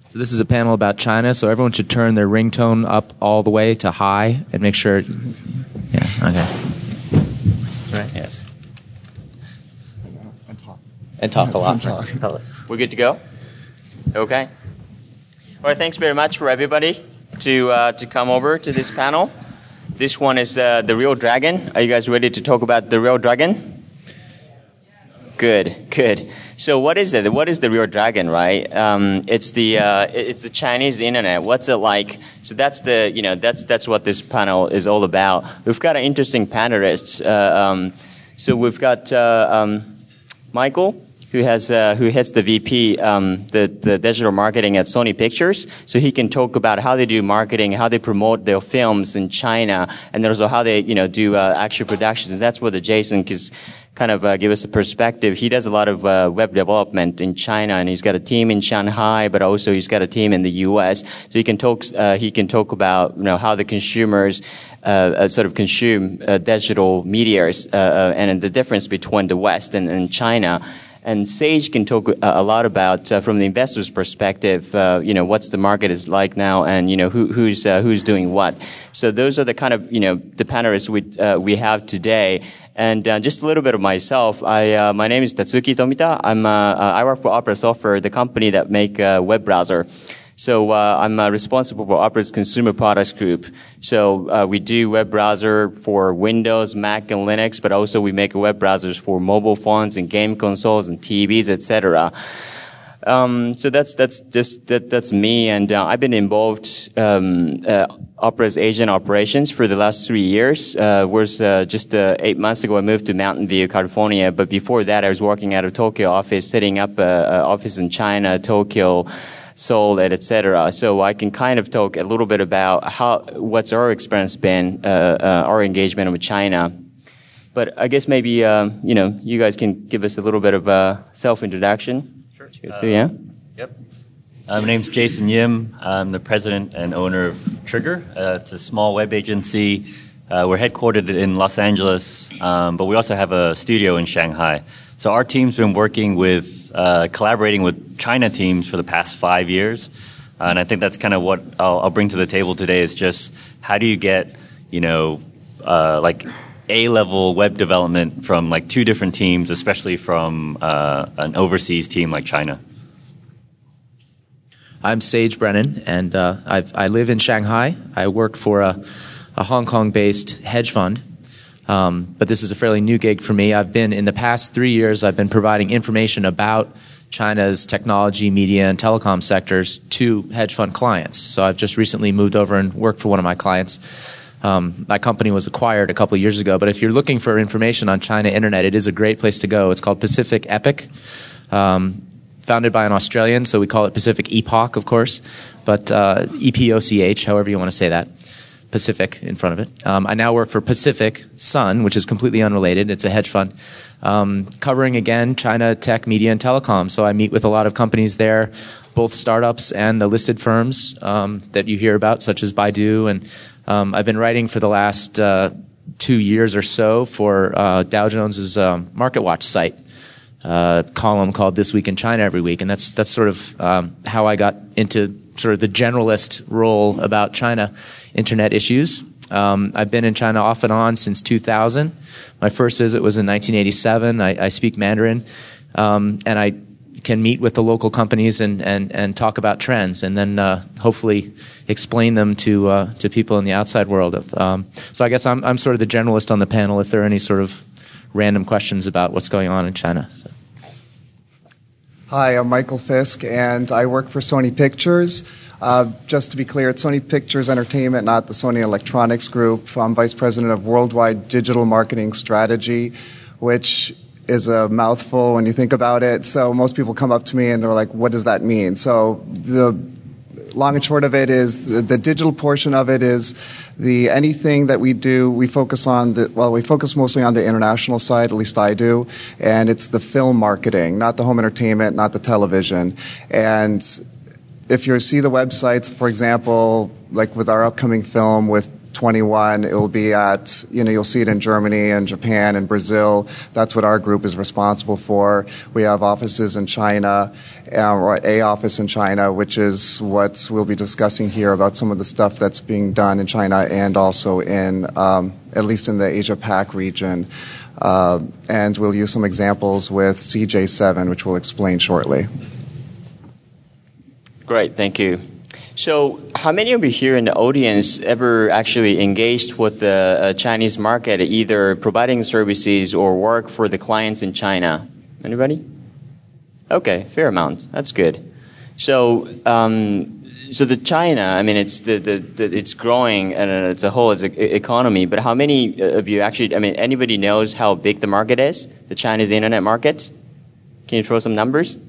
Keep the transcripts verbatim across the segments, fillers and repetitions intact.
So this is a panel about China, so everyone should turn their ringtone up all the way to high and make sure... Yeah, okay. Right, yes. And talk. And talk a lot. Talk. We're good to go? Okay. All right, thanks very much for everybody to uh, to come over to this panel. This one is uh, The Real Dragon. Are you guys ready to talk about The Real Dragon? Good, good. So what is it? What is The Real Dragon, right? Um, it's the uh, it's the Chinese internet. What's it like? So that's the you know that's that's what this panel is all about. We've got an interesting panelists. Uh, um, so we've got uh, um, Michael, who has uh, who heads the V P, um, the the digital marketing at Sony Pictures. So he can talk about how they do marketing, how they promote their films in China, and also how they you know do uh, actual productions. That's where the Jason is kind of uh, give us a perspective. He does a lot of uh, web development in China, and he's got a team in Shanghai, but also he's got a team in the U S. So he can talk uh, he can talk about you know how the consumers uh, uh, sort of consume uh, digital medias uh, uh, and the difference between the West and, and China. And Sage can talk a lot about, uh, from the investor's perspective, uh, you know, what's the market is like now, and you know who, who's uh, who's doing what. So those are the kind of you know the panelists we uh, we have today. And uh, just a little bit of myself. I uh, my name is Tatsuki Tomita. I'm uh, I work for Opera Software, the company that make a web browser. So uh, I'm uh, responsible for Opera's consumer products group. So uh, we do web browser for Windows, Mac, and Linux, but also we make web browsers for mobile phones and game consoles and T Vs, et cetera. Um, so that's that's just that, that's me, and uh, I've been involved um, uh, Opera's Asian operations for the last three years. Uh, was uh, just uh, eight months ago I moved to Mountain View, California, but before that I was working out of Tokyo office, setting up a, a office in China, Tokyo, Seoul, et cetera. So I can kind of talk a little bit about how what's our experience been, uh, uh, our engagement with China. But I guess maybe uh, you know you guys can give us a little bit of a self-introduction. Sure. Uh, yeah. Yep. Uh, my name's Jason Yim. I'm the president and owner of Trigger. Uh, it's a small web agency. Uh, we're headquartered in Los Angeles, um, but we also have a studio in Shanghai. So our team's been working with, uh, collaborating with China teams for the past five years. Uh, and I think that's kind of what I'll, I'll bring to the table today is just how do you get, you know, uh, like A-level web development from like two different teams, especially from uh, an overseas team like China. I'm Sage Brennan, and uh, I've, I live in Shanghai. I work for a, a Hong Kong-based hedge fund. Um, but this is a fairly new gig for me. I've been, in the past three years, I've been providing information about China's technology, media, and telecom sectors to hedge fund clients. So I've just recently moved over and worked for one of my clients. Um, my company was acquired a couple of years ago, but if you're looking for information on China Internet, it is a great place to go. It's called Pacific Epoch, um, founded by an Australian, so we call it Pacific Epoch, of course, but uh, E P O C H, however you want to say that. Pacific in front of it. Um, I now work for Pacific Sun, which is completely unrelated. It's a hedge fund, um, covering, again, China tech, media, and telecom. So I meet with a lot of companies there, both startups and the listed firms um, that you hear about, such as Baidu. And um, I've been writing for the last uh, two years or so for uh, Dow Jones's um, MarketWatch site, uh, column called This Week in China every week. And that's that's sort of um, how I got into sort of the generalist role about China internet issues. Um, I've been in China off and on since two thousand. My first visit was in nineteen eighty-seven. I, I speak Mandarin, um, and I can meet with the local companies and, and, and talk about trends, and then uh, hopefully explain them to uh, to people in the outside world. Um, so I guess I'm I'm sort of the generalist on the panel. If there are any sort of random questions about what's going on in China. So. Hi, I'm Michael Fisk, and I work for Sony Pictures. Uh, just to be clear, it's Sony Pictures Entertainment, not the Sony Electronics Group. I'm Vice President of Worldwide Digital Marketing Strategy, which is a mouthful when you think about it. So most people come up to me and they're like, what does that mean? So the long and short of it is the, the digital portion of it is the anything that we do, we focus on the, well, we focus mostly on the international side, at least I do, and it's the film marketing, not the home entertainment, not the television. And if you see the websites, for example, like with our upcoming film with twenty-one. It will be at, you know, you'll see it in Germany and Japan and Brazil. That's what our group is responsible for. We have offices in China, uh, or a office in China, which is what we'll be discussing here about some of the stuff that's being done in China and also in, um, at least in the Asia-Pac region. Uh, and we'll use some examples with C J seven, which we'll explain shortly. Great, thank you. So how many of you here in the audience ever actually engaged with the uh, Chinese market, either providing services or work for the clients in China? Anybody? Okay, fair amount. That's good. So, um, so the China, I mean, it's the, the, the it's growing and it's a whole as an economy. But how many of you actually? I mean, anybody knows how big the market is? The China's internet market? Can you throw some numbers?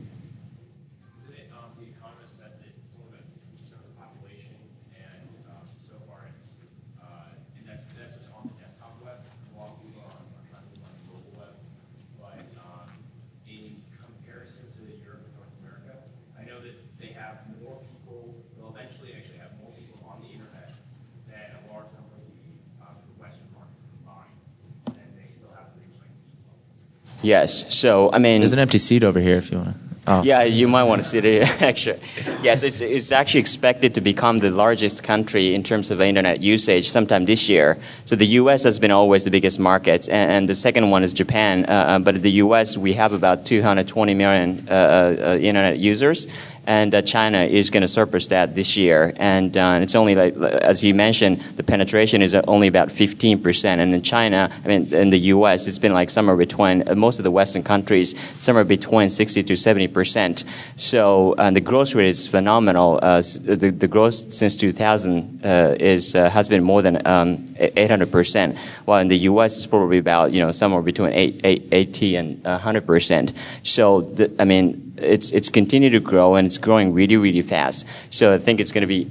Yes. So, I mean... There's an empty seat over here if you want to... Oh. Yeah, you might want to sit here, actually. Yes, it's, it's actually expected to become the largest country in terms of internet usage sometime this year. So the U S has been always the biggest market, and, and the second one is Japan. Uh, but in the U S, we have about two hundred twenty million uh, uh, internet users. And uh, China is going to surpass that this year. And uh, it's only, like, as you mentioned, the penetration is only about fifteen percent. And in China, I mean, in the U S, it's been like somewhere between, uh, most of the Western countries, somewhere between sixty to seventy percent. So uh, the growth rate is phenomenal. Uh, the, the growth since two thousand uh, is uh, has been more than um, eight hundred percent. While in the U S, it's probably about, you know, somewhere between eighty and one hundred percent. So, the, I mean, It's it's continued to grow, and it's growing really, really fast. So I think it's going to be...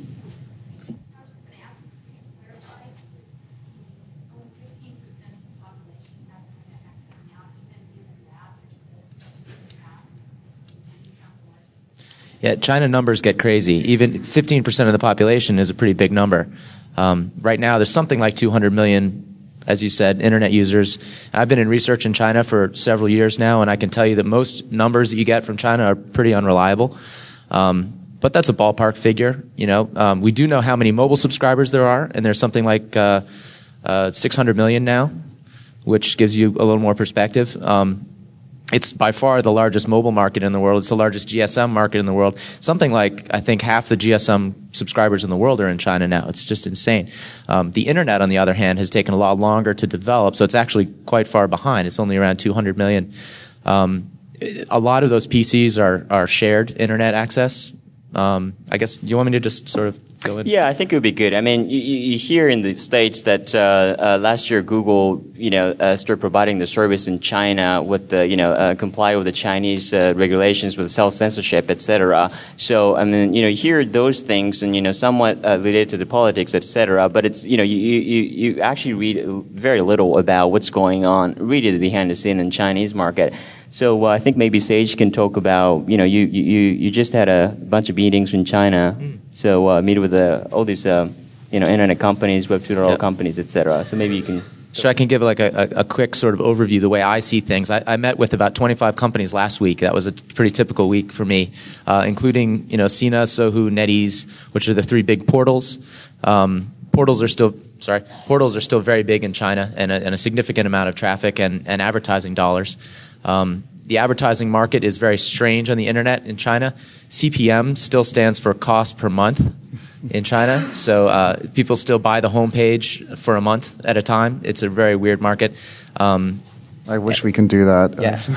Yeah, China numbers get crazy. Even fifteen percent of the population is a pretty big number. Um, right now, there's something like two hundred million, as you said, internet users. I've been in research in China for several years now, and I can tell you that most numbers that you get from China are pretty unreliable. Um, but that's a ballpark figure. You know, um, we do know how many mobile subscribers there are, and there's something like uh, uh, six hundred million now, which gives you a little more perspective. Um, It's by far the largest mobile market in the world. It's the largest G S M market in the world. Something like, I think, half the G S M subscribers in the world are in China now. It's just insane. Um, the internet, on the other hand, has taken a lot longer to develop, so it's actually quite far behind. It's only around two hundred million. Um, a lot of those P Cs are, are shared internet access. Um, I guess, you want me to just sort of go in? Yeah, I think it would be good. I mean, you, you hear in the States that uh, uh, last year Google, you know, uh, started providing the service in China with the, you know, uh, comply with the Chinese uh, regulations with self-censorship, et cetera. So, I mean, you know, you hear those things and, you know, somewhat uh, related to the politics, et cetera. But it's, you know, you, you, you actually read very little about what's going on really behind the scene in the Chinese market. So uh, I think maybe Sage can talk about, you know, you, you, you just had a bunch of meetings in China. Mm. So uh, meet with uh, all these, uh, you know, internet companies, Web two point oh yep. companies, et cetera. So maybe you can... So I can give like a, a, a quick sort of overview the way I see things. I, I met with about twenty-five companies last week. That was a pretty typical week for me, uh, including, you know, Sina, Sohu, NetEase, which are the three big portals. Um, portals are still... Sorry, portals are still very big in China and a, and a significant amount of traffic and, and advertising dollars. Um, the advertising market is very strange on the internet in China. C P M still stands for cost per month in China. So uh, people still buy the homepage for a month at a time. It's a very weird market. Um, I wish we can do that.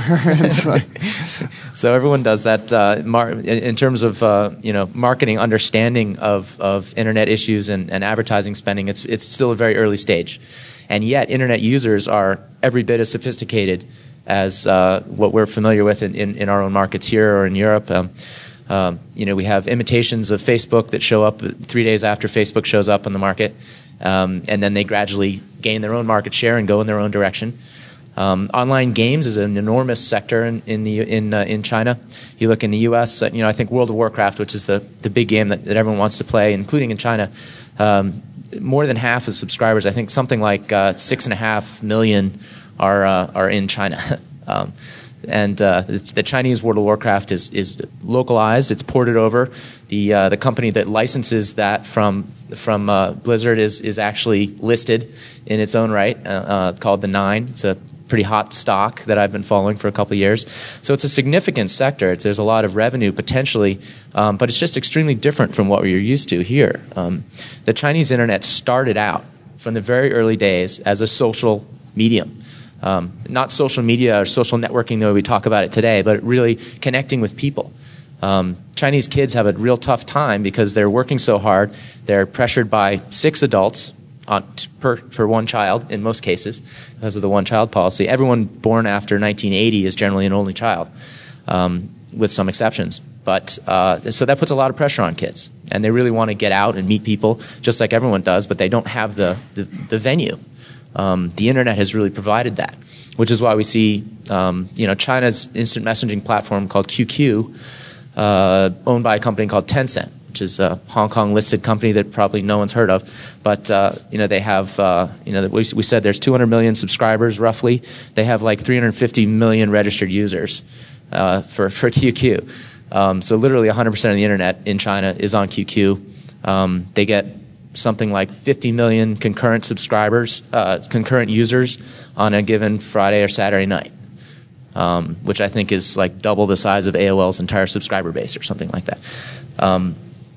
Yeah. So everyone does that. Uh, mar- in, in terms of uh, you know marketing understanding of, of internet issues and, and advertising spending, it's it's still a very early stage, and yet internet users are every bit as sophisticated as uh, what we're familiar with in, in, in our own markets here or in Europe. Um, um, you know, we have imitations of Facebook that show up three days after Facebook shows up on the market, um, and then they gradually gain their own market share and go in their own direction. Um, online games is an enormous sector in in the in uh, in China. You look in the U S, uh, you know, I think World of Warcraft, which is the the big game that, that everyone wants to play, including in China, um, more than half of subscribers, I think something like uh, six and a half million are uh, are in China. um, and uh, the, the Chinese World of Warcraft is is localized. It's ported over. The uh, the company that licenses that from from uh, Blizzard is is actually listed in its own right, uh, uh, called the Nine. It's a pretty hot stock that I've been following for a couple of years. So it's a significant sector. It's, there's a lot of revenue potentially, um, but it's just extremely different from what we're used to here. Um, the Chinese internet started out from the very early days as a social medium. Um, not social media or social networking the way we talk about it today, but really connecting with people. Um, Chinese kids have a real tough time because they're working so hard. They're pressured by six adults on, per, per one child in most cases because of the one-child policy. Everyone born after nineteen eighty is generally an only child, um, with some exceptions. But uh, so that puts a lot of pressure on kids, and they really want to get out and meet people just like everyone does, but they don't have the, the, the venue. Um, the internet has really provided that, which is why we see um, you know China's instant messaging platform called Q Q, uh, owned by a company called Tencent, which is a Hong Kong listed company that probably no one's heard of. But uh, you know they have uh, you know we, we said there's two hundred million subscribers roughly. They have like three hundred fifty million registered users uh, for for Q Q. Um, so literally one hundred percent of the internet in China is on Q Q. Um, they get something like fifty million concurrent subscribers, uh, concurrent users on a given Friday or Saturday night, um, which I think is like double the size of A O L's entire subscriber base or something like that. Um,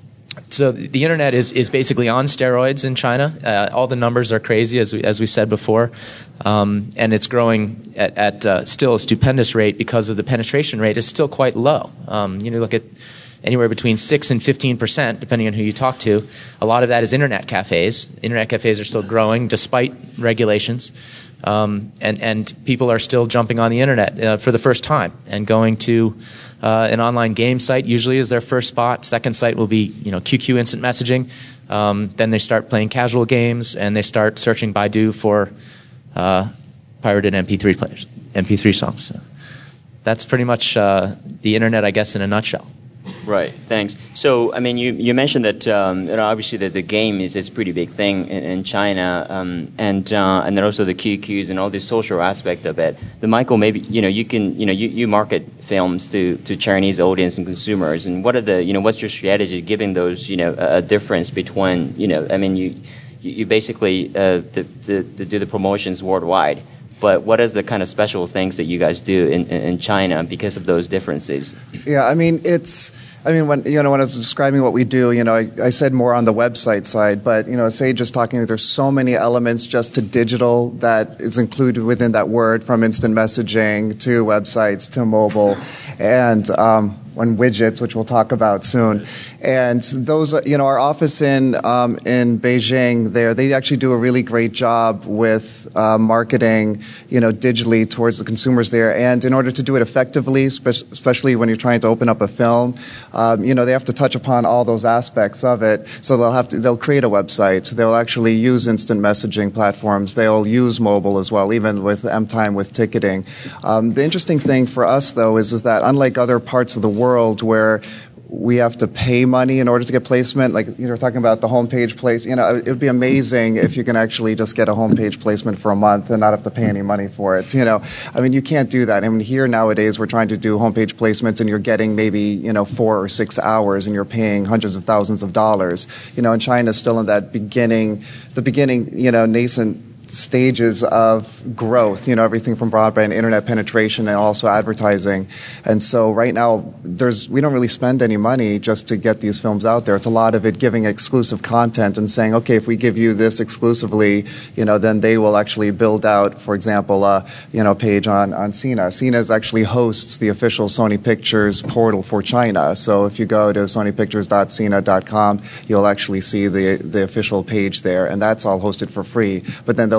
so the internet is, is basically on steroids in China. Uh, all the numbers are crazy, as we, as we said before, um, and it's growing at, at uh, still a stupendous rate because of the penetration rate is still quite low. Um, you know, look at anywhere between six and fifteen percent, depending on who you talk to. A lot of that is internet cafes. Internet cafes are still growing despite regulations, um, and and people are still jumping on the internet uh, for the first time and going to uh, an online game site. Usually is their first spot. Second site will be you know Q Q instant messaging. Um, then they start playing casual games and they start searching Baidu for uh, pirated M P three players, M P three songs. So that's pretty much uh, the internet, I guess, in a nutshell. Right. Thanks. So, I mean, you, you mentioned that um, you know, obviously that the game is is a pretty big thing in, in China, um, and uh, and then also the Q Qs and all the social aspect of it. The Michael, maybe you know you can you know you, you market films to, to Chinese audience and consumers, and what are the you know what's your strategy giving those you know a, a difference between you know I mean you you, you basically uh, the, the, the do the promotions worldwide. But what is the kind of special things that you guys do in, in China because of those differences? Yeah, I mean, it's, I mean, when, you know, when I was describing what we do, you know, I, I said more on the website side, but, you know, say just talking, there's so many elements just to digital that is included within that word, from instant messaging to websites to mobile and, um, on widgets, which we'll talk about soon. And those, you know, our office in um, in Beijing, there, they actually do a really great job with uh, marketing, you know, digitally towards the consumers there. And in order to do it effectively, spe- especially when you're trying to open up a film, um, you know, they have to touch upon all those aspects of it. So they'll have to, they'll create a website. They'll actually use instant messaging platforms. They'll use mobile as well, even with M-Time with ticketing. Um, the interesting thing for us, though, is, is that unlike other parts of the world, world where we have to pay money in order to get placement, like you were talking about the homepage place, you know, it would be amazing if you can actually just get a homepage placement for a month and not have to pay any money for it. You know, I mean, you can't do that. I mean, here nowadays we're trying to do homepage placements and you're getting maybe, you know, four or six hours and you're paying hundreds of thousands of dollars. You know, and China's still in that beginning, the beginning, you know, nascent stages of growth, you know, everything from broadband, internet penetration, and also advertising. And so right now, there's we don't really spend any money just to get these films out there. It's a lot of it giving exclusive content and saying, okay, if we give you this exclusively, you know, then they will actually build out, for example, uh, you know, a page on, on Sina. Sina actually hosts the official Sony Pictures portal for China. So if you go to sony pictures dot sina dot com, you'll actually see the, the official page there, and that's all hosted for free. But then they'll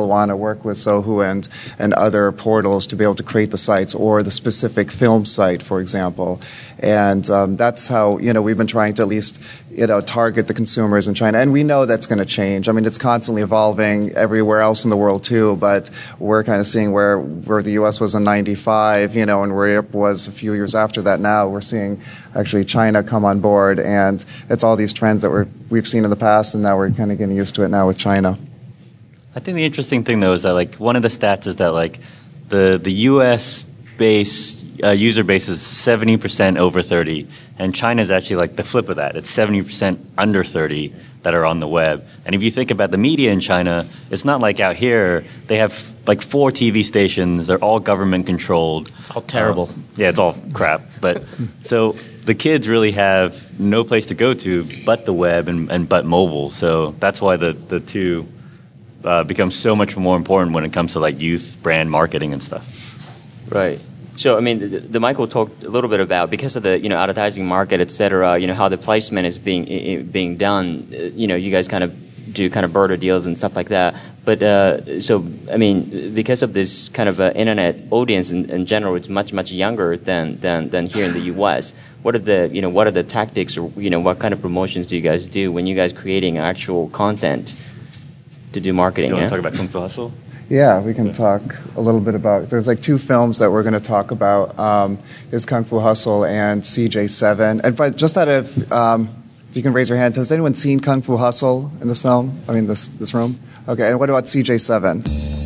they'll want to work with Sohu and, and other portals to be able to create the sites, or the specific film site, for example. And um, that's how, you know, we've been trying to at least, you know, target the consumers in China. And we know that's going to change. I mean, it's constantly evolving everywhere else in the world too, but we're kind of seeing where, where the U S was in ninety-five, you know, and where Europe was a few years after that. Now we're seeing actually China come on board, and it's all these trends that we're, we've seen in the past, and now we're kind of getting used to it now with China. I think the interesting thing, though, is that, like, one of the stats is that, like, the, the U S base uh, user base is seventy percent over thirty, and China is actually like the flip of that. It's seventy percent under thirty that are on the web. And if you think about the media in China, it's not like out here. They have like four T V stations. They're all government controlled. It's all terrible. Uh, yeah, it's all crap. But so the kids really have no place to go to but the web and, and but mobile. So that's why the, the two uh, become so much more important when it comes to like youth brand marketing and stuff. Right. So, I mean, the, the Michael talked a little bit about, because of the, you know, advertising market, et cetera, you know, how the placement is being I- being done. Uh, you know, you guys kind of do kind of barter deals and stuff like that. But, uh, so, I mean, because of this kind of uh, internet audience in, in general, it's much, much younger than, than, than here in the U S. What are the, you know, what are the tactics, or, you know, what kind of promotions do you guys do when you guys creating actual content to do marketing? Do you want yeah? to talk about Kung Fu Hustle? Yeah, we can talk a little bit about, there's like two films that we're going to talk about. Um, is Kung Fu Hustle and C J seven. And but just out of, um, if you can raise your hands, has anyone seen Kung Fu Hustle in this film? I mean, this this room? Okay, and what about C J seven?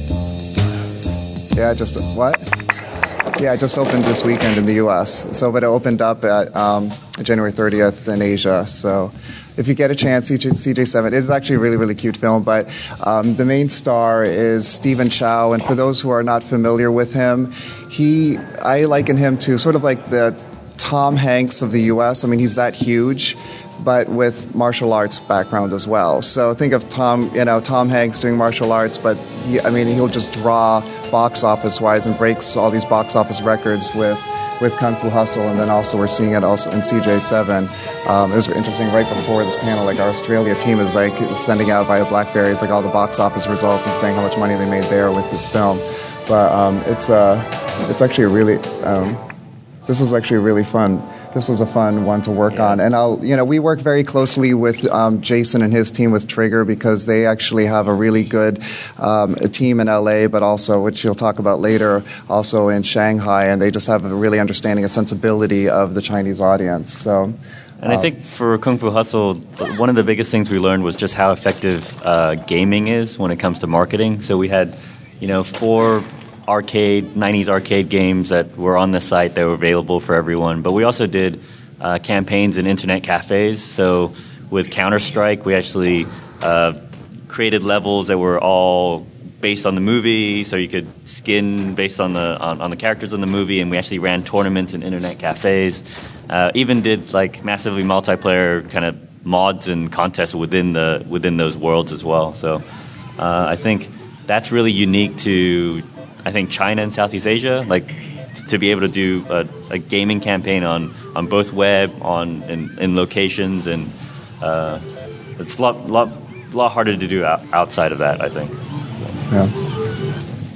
Yeah, just, what? Yeah, it just opened this weekend in the U S. So, but it opened up at um, January thirtieth in Asia, so... If you get a chance, C J seven is actually a really, really cute film, but um, the main star is Stephen Chow, and for those who are not familiar with him, he, I liken him to sort of like the Tom Hanks of the U S. I mean, he's that huge, but with martial arts background as well. So think of Tom, you know, Tom Hanks doing martial arts, but he, I mean, he'll just draw box office-wise and breaks all these box office records with with Kung Fu Hustle, and then also we're seeing it also in C J seven. Um, it was interesting right before this panel, like our Australia team is like sending out via BlackBerries like all the box office results and saying how much money they made there with this film. But um, it's uh, it's actually a really, um, this was actually a really fun, this was a fun one to work yeah. on. And I'll, you know, we work very closely with um, Jason and his team with Trigger, because they actually have a really good um, a team in L A, but also, which you'll talk about later, also in Shanghai, and they just have a really understanding, a sensibility of the Chinese audience. So. And I think for Kung Fu Hustle, one of the biggest things we learned was just how effective uh, gaming is when it comes to marketing. So we had, you know, four arcade, nineties arcade games that were on the site that were available for everyone. But we also did uh, campaigns in internet cafes. So with Counter-Strike, we actually uh, created levels that were all based on the movie, so you could skin based on the on, on the characters in the movie, and we actually ran tournaments in internet cafes. Uh, even did like massively multiplayer kind of mods and contests within the within those worlds as well. So uh, I think that's really unique to, I think, China and Southeast Asia, like t- to be able to do a, a gaming campaign on, on both web, on in, in locations, and uh, it's a lot, lot, lot harder to do out, outside of that, I think. So, Yeah.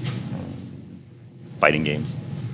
Fighting games.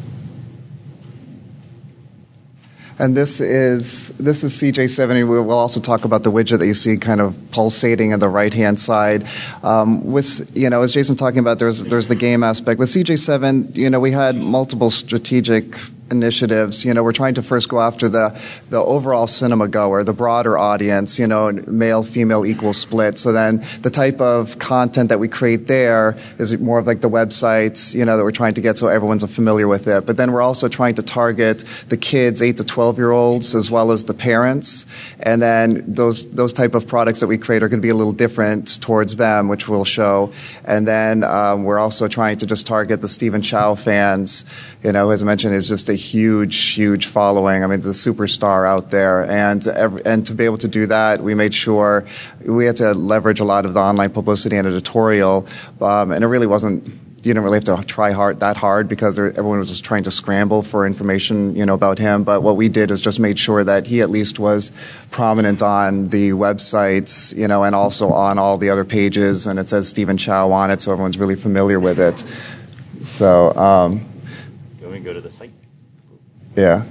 And this is this is C J seven. We will also talk about the widget that you see kind of pulsating on the right-hand side. Um, with, you know, as Jason talking about, there's there's the game aspect. With C J seven, you know, we had multiple strategic initiatives. You know, we're trying to first go after the, the overall cinema goer, the broader audience, you know, male, female equal split. So then the type of content that we create there is more of like the websites, you know, that we're trying to get so everyone's familiar with it. But then we're also trying to target the kids, eight to twelve year olds, as well as the parents. And then those, those type of products that we create are going to be a little different towards them, which we'll show. And then um, we're also trying to just target the Stephen Chow fans, you know, as I mentioned, is just a huge, huge following. I mean, the superstar out there. And every, and to be able to do that, we made sure we had to leverage a lot of the online publicity and editorial. Um, and it really wasn't, you didn't really have to try hard that hard because there, everyone was just trying to scramble for information, you know, about him. But what we did is just made sure that he at least was prominent on the websites, you know, and also on all the other pages, and it says Stephen Chow on it, so everyone's really familiar with it. So, um, Let me go to the site. yeah.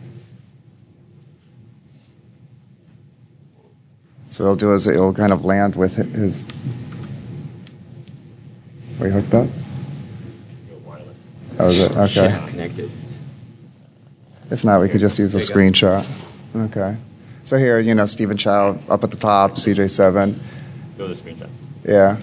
So it'll do is it'll kind of land with his. Are you hooked up? Wireless. Oh, is it? Okay. Connected. If not, we could just use a screenshot. Okay. So here, you know, Stephen Chow up at the top, C J seven. Go to the screenshots. Yeah.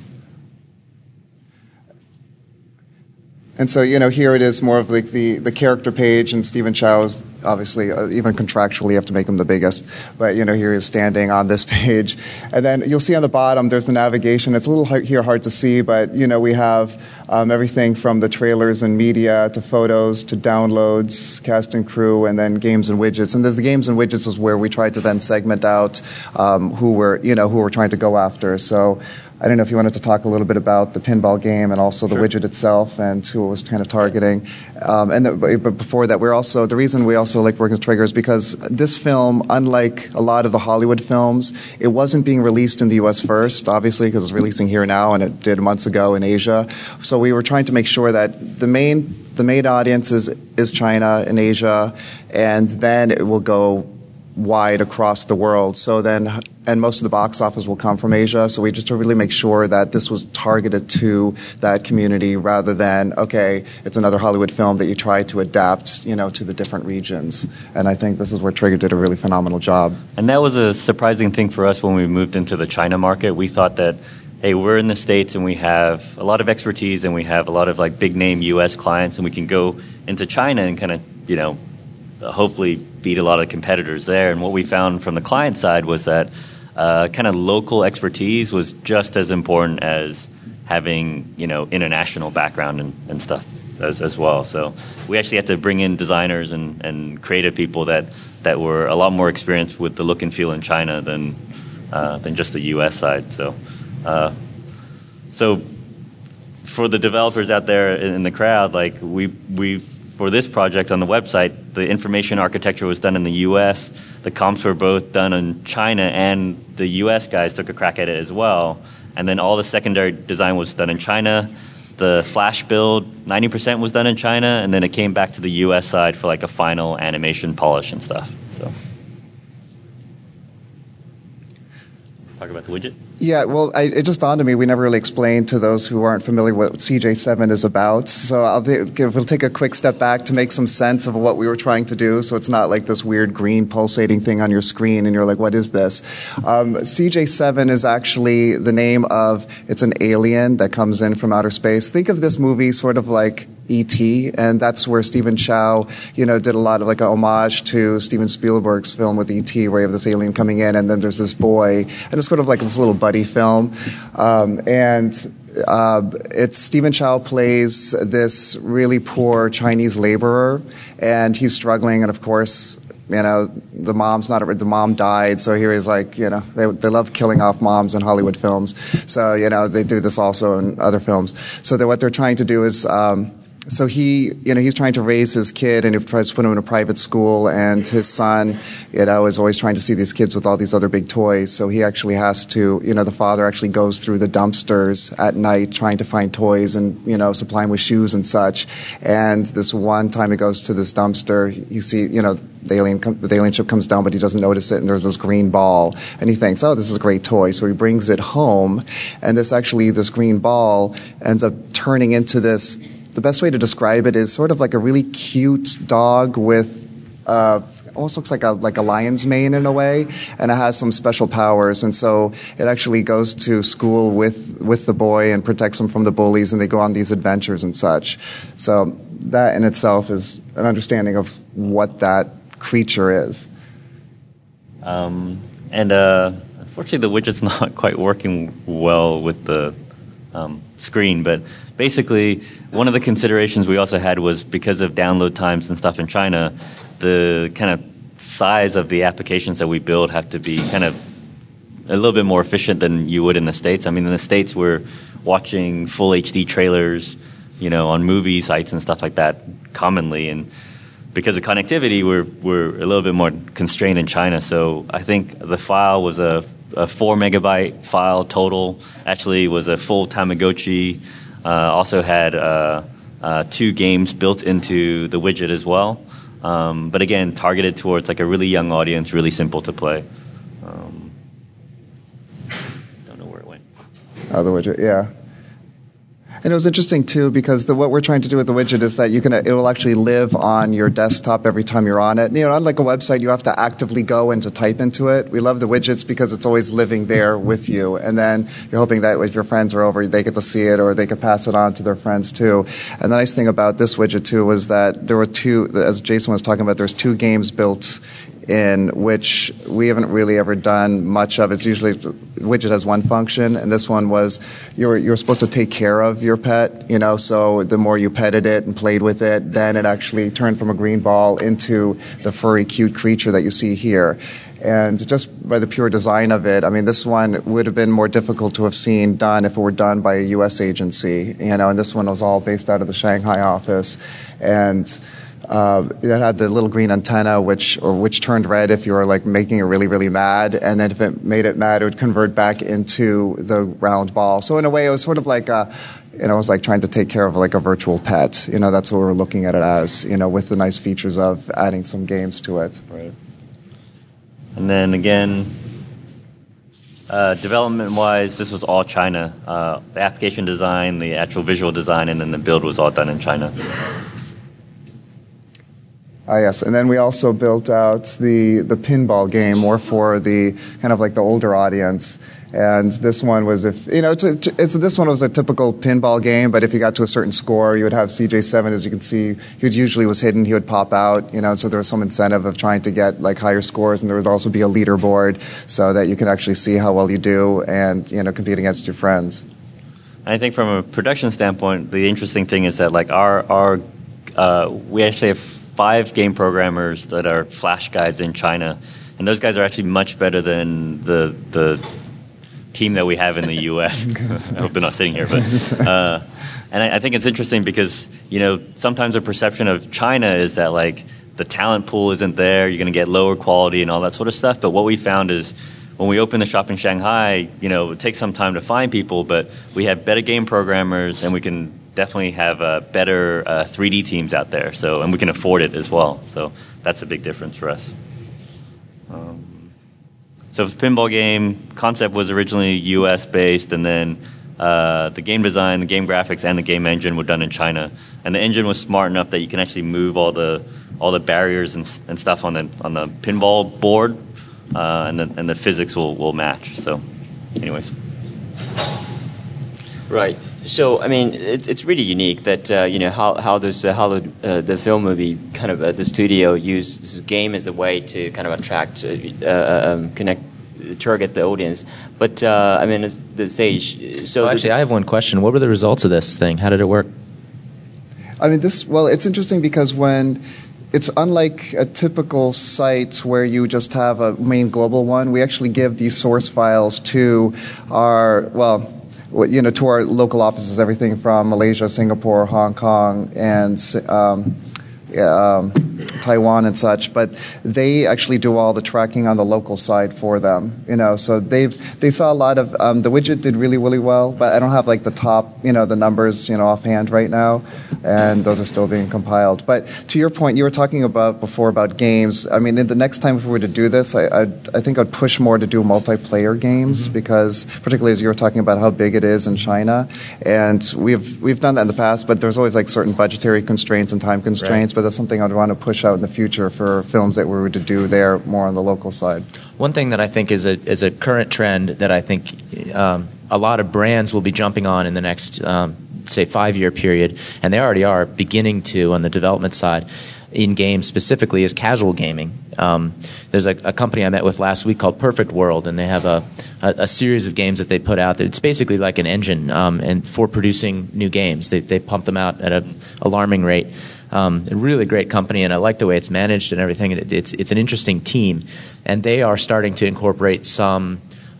And so, you know, here it is more of like the, the character page, and Stephen Chow is obviously, uh, even contractually, you have to make him the biggest. But, you know, here he is standing on this page. And then you'll see on the bottom, there's the navigation. It's a little hard, here hard to see, but, you know, we have um, everything from the trailers and media to photos to downloads, cast and crew, and then games and widgets. And there's the games and widgets is where we tried to then segment out um, who we're, you know, who we're trying to go after. So I don't know if you wanted to talk a little bit about the pinball game and also the Sure. widget itself and who it was kind of targeting. Um, and the, but before that, we're also the reason we also like working with Trigger is because this film, unlike a lot of the Hollywood films, it wasn't being released in the U S first, obviously, because it's releasing here now, and it did months ago in Asia. So we were trying to make sure that the main the main audience is is China and Asia, and then it will go wide across the world. So then, and most of the box office will come from Asia. So we just to really make sure that this was targeted to that community rather than, okay, it's another Hollywood film that you try to adapt, you know, to the different regions. And I think this is where Trigger did a really phenomenal job. And that was a surprising thing for us when we moved into the China market. We thought that, hey, we're in the States and we have a lot of expertise and we have a lot of like big name U S clients, and we can go into China and kind of, you know, hopefully beat a lot of competitors there. And what we found from the client side was that uh, kind of local expertise was just as important as having, you know, international background and, and stuff as, as well. So we actually had to bring in designers and, and creative people that, that were a lot more experienced with the look and feel in China than uh, than just the U S side. So, uh, so for the developers out there in the crowd, like we we for this project on the website, the information architecture was done in the U S. The comps were both done in China, and the U S guys took a crack at it as well. And then all the secondary design was done in China. The Flash build, ninety percent was done in China, and then it came back to the U S side for like a final animation polish and stuff. So, talk about the widget. Yeah, well, I, it just dawned on me we never really explained to those who aren't familiar what C J seven is about. So I'll give, we'll take a quick step back to make some sense of what we were trying to do. So it's not like this weird green pulsating thing on your screen and you're like, what is this? Um, C J seven is actually the name of, it's an alien that comes in from outer space. Think of this movie sort of like E T, and that's where Stephen Chow, you know, did a lot of like a homage to Steven Spielberg's film with E T, where you have this alien coming in, and then there's this boy, and it's sort of like this little buddy film, um, and uh, it's Stephen Chow plays this really poor Chinese laborer, and he's struggling, and of course, you know, the mom's not, the mom died, so here he's like, you know, they, they love killing off moms in Hollywood films, so, you know, they do this also in other films. So that what they're trying to do is, um, So he, you know, he's trying to raise his kid, and he tries to put him in a private school, and his son, you know, is always trying to see these kids with all these other big toys. So he actually has to, you know, the father actually goes through the dumpsters at night trying to find toys and, you know, supply him with shoes and such. And this one time he goes to this dumpster, he see, you know, the alien, the alien ship comes down, but he doesn't notice it, and there's this green ball, and he thinks, oh, this is a great toy. So he brings it home, and this actually, this green ball ends up turning into this. The best way to describe it is sort of like a really cute dog with, uh, almost looks like a like a lion's mane in a way, and it has some special powers. And so it actually goes to school with with the boy and protects him from the bullies, and they go on these adventures and such. So that in itself is an understanding of what that creature is. Um, and uh, unfortunately, the widget's not quite working well with the um, screen, but basically, one of the considerations we also had was because of download times and stuff in China, the kind of size of the applications that we build have to be kind of a little bit more efficient than you would in the States. I mean, in the States, we're watching full H D trailers, you know, on movie sites and stuff like that commonly, and because of connectivity, we're we're a little bit more constrained in China. So I think the file was a, a four megabyte file total. Actually, was a full Tamagotchi. Uh, also had uh, uh, two games built into the widget as well. Um, but again, targeted towards like a really young audience, really simple to play. Um, don't know where it went. Oh, the widget, yeah. And it was interesting too because the, what we're trying to do with the widget is that you can it will actually live on your desktop every time you're on it. You know, unlike a website, you have to actively go and to type into it. We love the widgets because it's always living there with you, and then you're hoping that if your friends are over, they get to see it or they could pass it on to their friends too. And the nice thing about this widget too was that there were two, as Jason was talking about, there's two games built in which we haven't really ever done much of. It's usually the widget has one function, and this one was you're you're supposed to take care of your pet, you know, so the more you petted it and played with it, then it actually turned from a green ball into the furry, cute creature that you see here. And just by the pure design of it, I mean, this one would have been more difficult to have seen done if it were done by a U S agency, you know, and this one was all based out of the Shanghai office. And Uh, it had the little green antenna, which or which turned red if you were like making it really, really mad, and then if it made it mad, it would convert back into the round ball. So in a way, it was sort of like a, you know, it was like trying to take care of like a virtual pet. You know, that's what we were looking at it as. You know, with the nice features of adding some games to it. Right. And then again, uh, development-wise, this was all China. Uh, the application design, the actual visual design, and then the build was all done in China. Ah, yes, and then we also built out the, the pinball game more for the kind of like the older audience. And this one was if, you know, it's, a, it's this one was a typical pinball game, but if you got to a certain score, you would have C J seven, as you can see, he would usually was hidden, he would pop out, you know, so there was some incentive of trying to get like higher scores, and there would also be a leaderboard so that you can actually see how well you do and, you know, compete against your friends. I think from a production standpoint, the interesting thing is that like our, our uh, we actually have five game programmers that are Flash guys in China, and those guys are actually much better than the the team that we have in the U S I hope they're not sitting here, but uh, and I, I think it's interesting because you know sometimes the perception of China is that like the talent pool isn't there, you're going to get lower quality and all that sort of stuff. But what we found is when we opened the shop in Shanghai, you know, it takes some time to find people, but we have better game programmers, and we can definitely have uh, better uh, three D teams out there. So, and we can afford it as well. So that's a big difference for us. Um, so the pinball game concept was originally U S based, and then uh, the game design, the game graphics, and the game engine were done in China. And the engine was smart enough that you can actually move all the all the barriers and, and stuff on the on the pinball board, uh, and the and the physics will will match. So, anyways. Right. So, I mean, it, it's really unique that uh, you know how how this uh, how the uh, the film movie kind of uh, the studio used this game as a way to kind of attract, uh, uh, um, connect, target the audience. But uh, I mean, the stage. So well, actually, I have one question. What were the results of this thing? How did it work? I mean, this. Well, it's interesting because when. It's unlike a typical site where you just have a main global one. We actually give these source files to our well. You know, to our local offices, everything from Malaysia, Singapore, Hong Kong, and um, um, Taiwan and such. But they actually do all the tracking on the local side for them. You know, so they've they saw a lot of um, the widget did really really well. But I don't have like the top you know the numbers you know offhand right now, and those are still being compiled. But to your point, you were talking about before about games. I mean, in the next time if we were to do this, I I'd, I think I'd push more to do multiplayer games mm-hmm. because particularly as you were talking about how big it is in China, and we've we've done that in the past, but there's always like certain budgetary constraints and time constraints. Right. But that's something I'd want to push out in the future for films that we were to do there more on the local side. One thing that I think is a is a current trend that I think um, a lot of brands will be jumping on in the next um, say five year period, and they already are beginning to on the development side in games specifically is casual gaming. Um, there's a, a company I met with last week called Perfect World, and they have a, a, a series of games that they put out. That it's basically like an engine um, and for producing new games. They they pump them out at an alarming rate. Um, a really great company, and I like the way it's managed and everything. It, it's it's an interesting team, and they are starting to incorporate some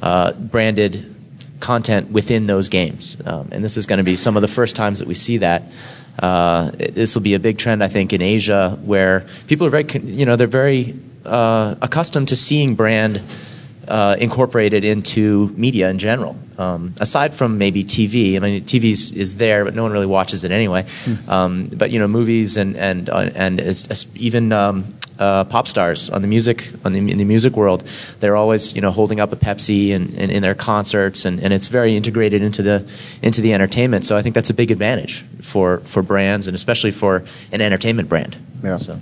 uh, branded content within those games. Um, and this is going to be some of the first times that we see that. Uh, this will be a big trend, I think, in Asia, where people are very, you know, they're very uh, accustomed to seeing brand uh, incorporated into media in general. Um, aside from maybe T V, I mean, T V is, is there, but no one really watches it anyway. Mm. Um, but you know, movies and and uh, and it's, it's even um, uh, pop stars on the music on the in the music world, they're always you know holding up a Pepsi and, and in their concerts, and, and it's very integrated into the into the entertainment. So I think that's a big advantage for for brands, and especially for an entertainment brand. Yeah. So.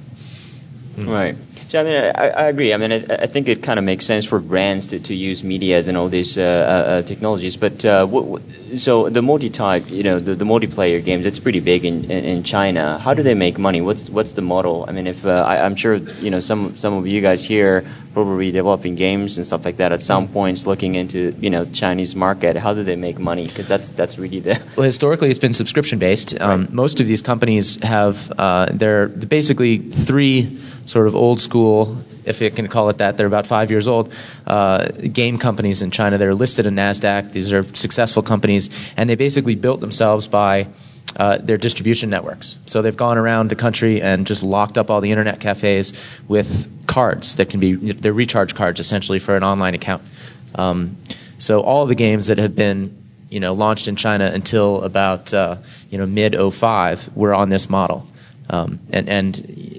Mm. Right. So, I mean, I, I agree. I mean, I, I think it kind of makes sense for brands to, to use medias and all these uh, uh, technologies. But uh, w- w- so the multi-type, you know, the, the multiplayer games, it's pretty big in, in, in China. How do they make money? What's what's the model? I mean, if uh, I, I'm sure you know some some of you guys here probably developing games and stuff like that at some points, looking into you know Chinese market. How do they make money? Because that's that's really the well, historically it's been subscription based. Um, right. Most of these companies have uh, they're basically three sort of old school, if you can call it that. They're about five years old. Uh, game companies in China. They're listed in NASDAQ. These are successful companies, and they basically built themselves by Uh, their distribution networks. So they've gone around the country and just locked up all the internet cafes with cards that can be, they're recharge cards essentially for an online account. Um, so all of the games that have been, you know, launched in China until about, uh, you know, mid oh five were on this model. Um, and, and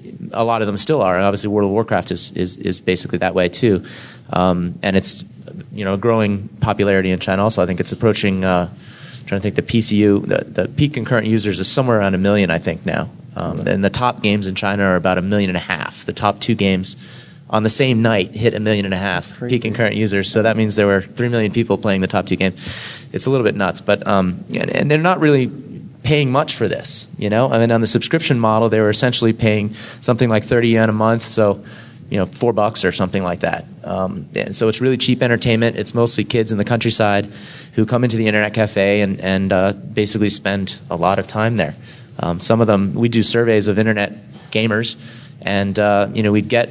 a lot of them still are. And obviously World of Warcraft is, is, is basically that way too. Um, and it's, you know, growing popularity in China also. I think it's approaching, uh, trying to think, the P C U, the, the peak concurrent users is somewhere around a million, I think, now. Um, and the top games in China are about a million and a half. The top two games on the same night hit a million and a half peak concurrent users. So that means there were three million people playing the top two games. It's a little bit nuts, but um, and, and they're not really paying much for this. You know, I mean, on the subscription model, they were essentially paying something like thirty yen a month. So, you know, four bucks or something like that. Um, and so it's really cheap entertainment. It's mostly kids in the countryside who come into the internet cafe and, and uh, basically spend a lot of time there. Um, some of them, we do surveys of internet gamers, and uh, you know, we'd get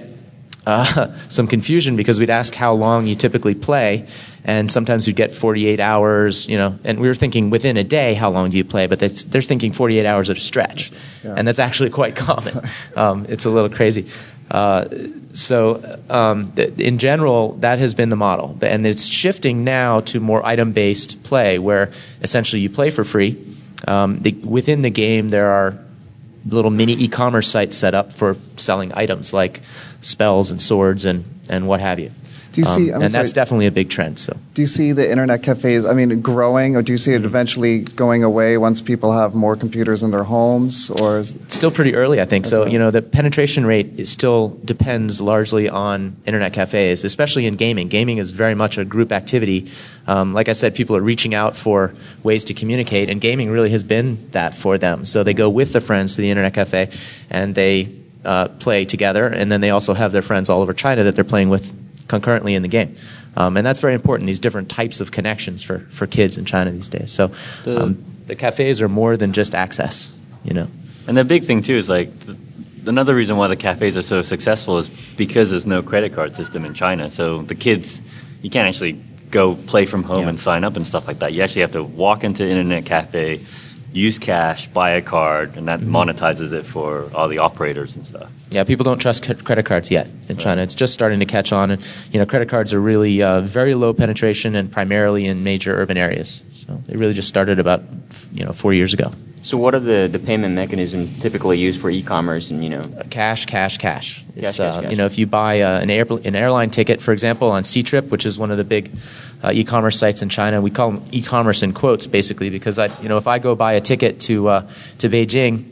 uh, some confusion because we'd ask how long you typically play, and sometimes we'd get forty-eight hours, you know, and we were thinking within a day, how long do you play? But they're thinking forty-eight hours at a stretch, yeah. And that's actually quite common. Um, it's a little crazy. Uh, so, um, th- in general, that has been the model, and it's shifting now to more item-based play, where essentially you play for free. Um, the, within the game, there are little mini e-commerce sites set up for selling items like spells and swords and, and what have you. Do you see? Um, and sorry, that's definitely a big trend. So, do you see the internet cafes? I mean, growing, or do you see it eventually going away once people have more computers in their homes? Or is it's still pretty early, I think. So, you know, the penetration rate is still depends largely on internet cafes, especially in gaming. Gaming is very much a group activity. Um, like I said, people are reaching out for ways to communicate, and gaming really has been that for them. So they go with their friends to the internet cafe, and they uh, play together, and then they also have their friends all over China that they're playing with concurrently in the game. Um, and that's very important, these different types of connections for, for kids in China these days. So the, um, the cafes are more than just access, you know. And the big thing, too, is like the, another reason why the cafes are so successful is because there's no credit card system in China. So the kids, you can't actually go play from home yeah. and sign up and stuff like that. You actually have to walk into an internet cafe, use cash, buy a card, and that mm-hmm. monetizes it for all the operators and stuff. Yeah, people don't trust c- credit cards yet in China. Right. It's just starting to catch on. And, you know, credit cards are really uh, very low penetration and primarily in major urban areas. So they really just started about, you know, four years ago. So what are the, the payment mechanisms typically used for e-commerce and, you know? Uh, cash, cash, cash. It's, cash, uh, cash, cash. You know, if you buy uh, an, air, an airline ticket, for example, on Ctrip, which is one of the big uh, e-commerce sites in China, we call them e-commerce in quotes, basically, because, I, you know, if I go buy a ticket to uh, to Beijing,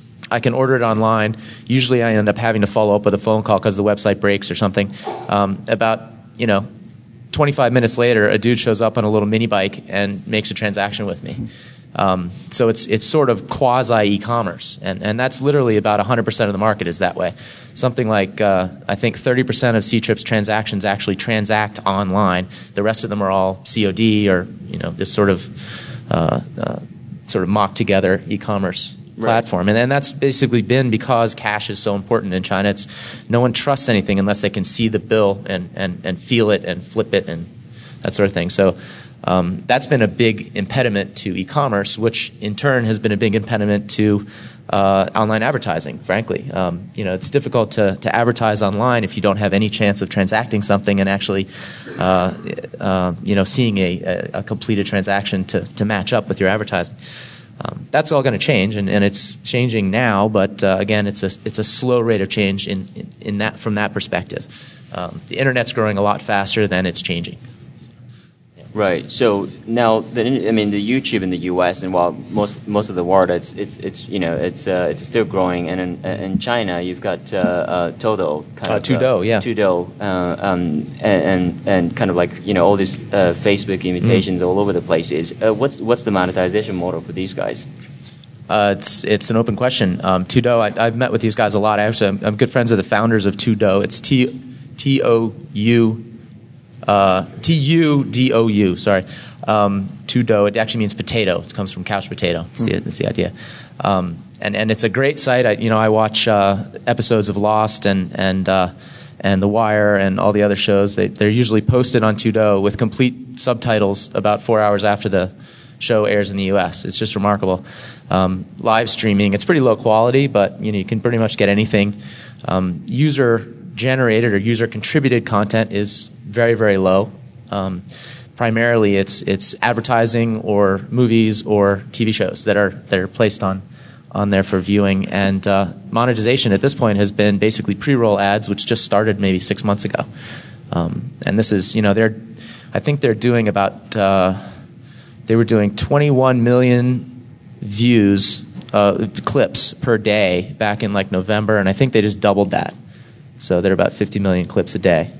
I can order it online. Usually I end up having to follow up with a phone call because the website breaks or something. Um, about, you know, twenty-five minutes later, a dude shows up on a little mini bike and makes a transaction with me. Um, so it's it's sort of quasi e-commerce, and and that's literally about one hundred percent of the market is that way. Something like uh, I think thirty percent of Ctrip's transactions actually transact online. The rest of them are all C O D or you know this sort of uh, uh, sort of mocked together e-commerce platform, right. and and that's basically been because cash is so important in China. It's no one trusts anything unless they can see the bill and and and feel it and flip it and that sort of thing. So um, that's been a big impediment to e-commerce, which in turn has been a big impediment to uh, online advertising, frankly. Um, you know, it's difficult to, to advertise online if you don't have any chance of transacting something and actually uh, uh, you know, seeing a, a, a completed transaction to, to match up with your advertising. Um, that's all going to change, and, and it's changing now. But uh, again, it's a it's a slow rate of change in, in, in that from that perspective. Um, the internet's growing a lot faster than it's changing. Right. So now, the, I mean, the YouTube in the U S and while most most of the world, it's it's it's you know it's uh, it's still growing. And in, in China, you've got uh, uh, Todo, kind uh, of Tudou, uh, yeah, Tudou, uh, um, and, and and kind of like you know all these uh, Facebook invitations mm. all over the places. Uh, what's what's the monetization model for these guys? Uh, it's it's an open question. Um, Tudou, I, I've met with these guys a lot. Actually, I'm, I'm good friends with the founders of Tudou. It's T T O U. Uh, T U D O U, sorry. Um, Tudou, it actually means potato. It comes from couch potato. That's, mm-hmm. the, that's the idea. Um, and, and it's a great site. I, you know, I watch uh, episodes of Lost and and uh, and The Wire and all the other shows. They, they're usually posted on Tudou with complete subtitles about four hours after the show airs in the U S. It's just remarkable. Um, live streaming, it's pretty low quality, but you know you can pretty much get anything. Um, user-generated or user-contributed content is very, very low. Um, primarily, it's it's advertising or movies or T V shows that are that are placed on on there for viewing. And uh, monetization at this point has been basically pre-roll ads, which just started maybe six months ago. Um, and this is, you know, they're I think they're doing about uh, they were doing twenty-one million views uh, clips per day back in like November, and I think they just doubled that. So they're about fifty million clips a day.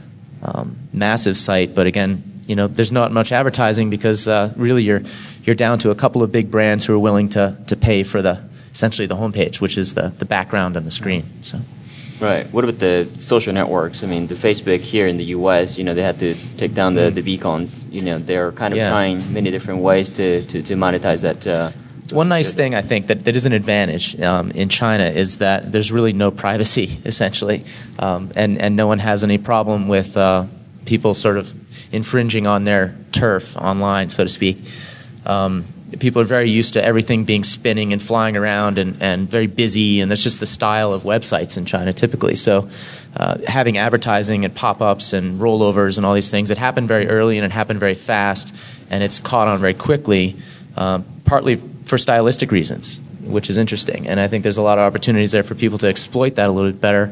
Um, massive site, but again, you know, there's not much advertising because uh, really you're you're down to a couple of big brands who are willing to to pay for the essentially the homepage, which is the the background on the screen. So, right. What about the social networks? I mean, the Facebook here in the U S, you know, they had to take down the, the beacons. You know, they're kind of yeah. trying many different ways to to, to monetize that. Uh, One nice thing I think that, that is an advantage um, in China is that there's really no privacy, essentially, um, and and no one has any problem with uh, people sort of infringing on their turf online, so to speak. Um, people are very used to everything being spinning and flying around and, and very busy, and that's just the style of websites in China typically. So uh, having advertising and pop-ups and rollovers and all these things, it happened very early and it happened very fast, and it's caught on very quickly, um, partly for stylistic reasons, which is interesting. And I think there's a lot of opportunities there for people to exploit that a little bit better.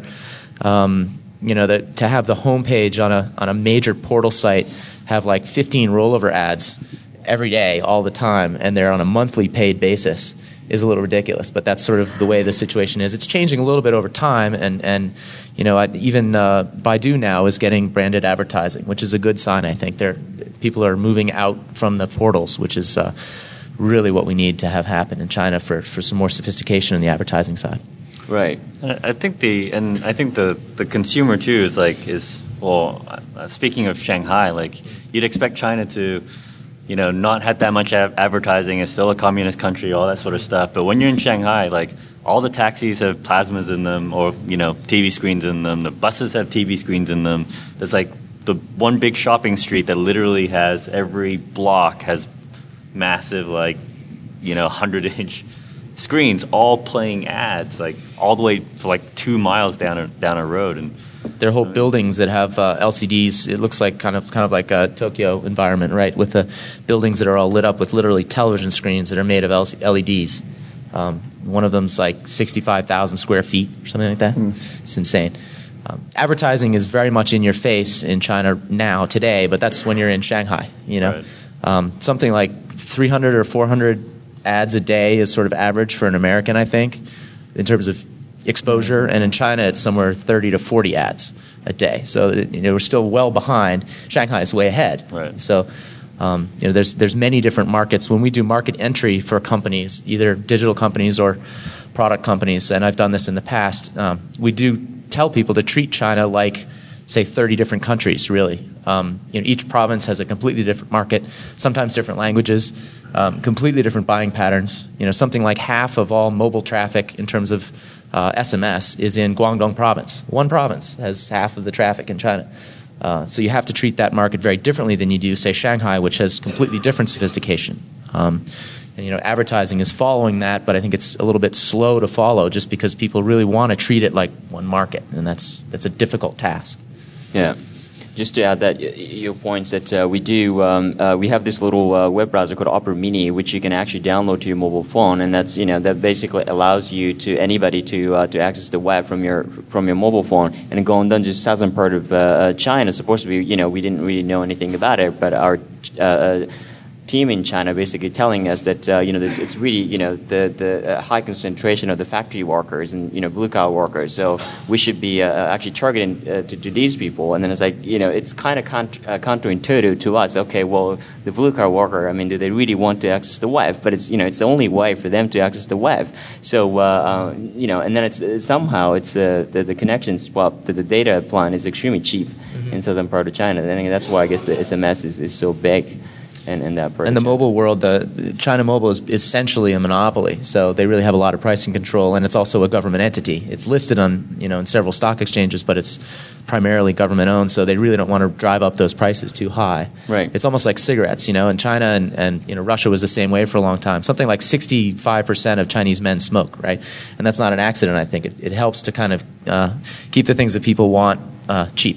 Um, you know, that to have the homepage on a on a major portal site have like fifteen rollover ads every day, all the time, and they're on a monthly paid basis is a little ridiculous. But that's sort of the way the situation is. It's changing a little bit over time, and, and you know, I, even uh, Baidu now is getting branded advertising, which is a good sign, I think. They're, people are moving out from the portals, which is uh, really what we need to have happen in China for, for some more sophistication on the advertising side. Right. I think the and I think the, the consumer too is like is well. Uh, speaking of Shanghai, like you'd expect China to, you know, not have that much av- advertising. It's still a communist country, all that sort of stuff. But when you're in Shanghai, like all the taxis have plasmas in them, or you know, T V screens in them. The buses have T V screens in them. There's like the one big shopping street that literally has every block has massive, like, you know, hundred inch screens all playing ads, like all the way for like two miles down a down a road. And there are whole buildings that have uh, L C Ds. It looks like kind of kind of like a Tokyo environment, right? With the buildings that are all lit up with literally television screens that are made of L E Ds. Um, one of them's like sixty-five thousand square feet or something like that. Mm. It's insane. Um, advertising is very much in your face in China now, today, but that's when you're in Shanghai, you know. Right. Um, something like three hundred or four hundred ads a day is sort of average for an American, I think, in terms of exposure. And in China, it's somewhere thirty to forty ads a day. So, you know, we're still well behind. Shanghai is way ahead. Right. So, um, you know, there's there's many different markets. When we do market entry for companies, either digital companies or product companies, and I've done this in the past, um, we do tell people to treat China like, say, thirty different countries, really. Um, you know, each province has a completely different market, sometimes different languages, um, completely different buying patterns. You know, something like half of all mobile traffic in terms of uh, S M S is in Guangdong province. One province has half of the traffic in China. Uh, so you have to treat that market very differently than you do, say, Shanghai, which has completely different sophistication. Um, and, you know, advertising is following that, but I think it's a little bit slow to follow just because people really want to treat it like one market, and that's that's a difficult task. Yeah. Just to add that, your points that uh, we do, um, uh, we have this little uh, web browser called Opera Mini, which you can actually download to your mobile phone, and that's you know that basically allows you to anybody to uh, to access the web from your from your mobole phone. And Guangdong, just southern part of uh, China, supposed to be you know we didn't really know anything about it, but our uh, team in China basically telling us that uh, you know this, it's really you know the the uh, high concentration of the factory workers and you know blue collar workers. So we should be uh, actually targeting uh, to, to these people. And then it's like you know it's kind of cont- uh, counterintuitive to us. Okay, well the blue collar worker, I mean, do they really want to access the web? But it's you know it's the only way for them to access the web. So uh, uh, you know, and then it's uh, somehow it's uh, the the connection swap, the, the data plan is extremely cheap mm-hmm. in southern part of China. And that's why I guess the S M S is, is so big. And, and, that and the mobile world, the China Mobile is essentially a monopoly, so they really have a lot of pricing control, and it's also a government entity. It's listed on, you know, in several stock exchanges, but it's primarily government owned, so they really don't want to drive up those prices too high. Right. It's almost like cigarettes, you know. In China and, and you know Russia was the same way for a long time. Something like sixty-five percent of Chinese men smoke, right? And that's not an accident. I think it, it helps to kind of uh, keep the things that people want uh, cheap.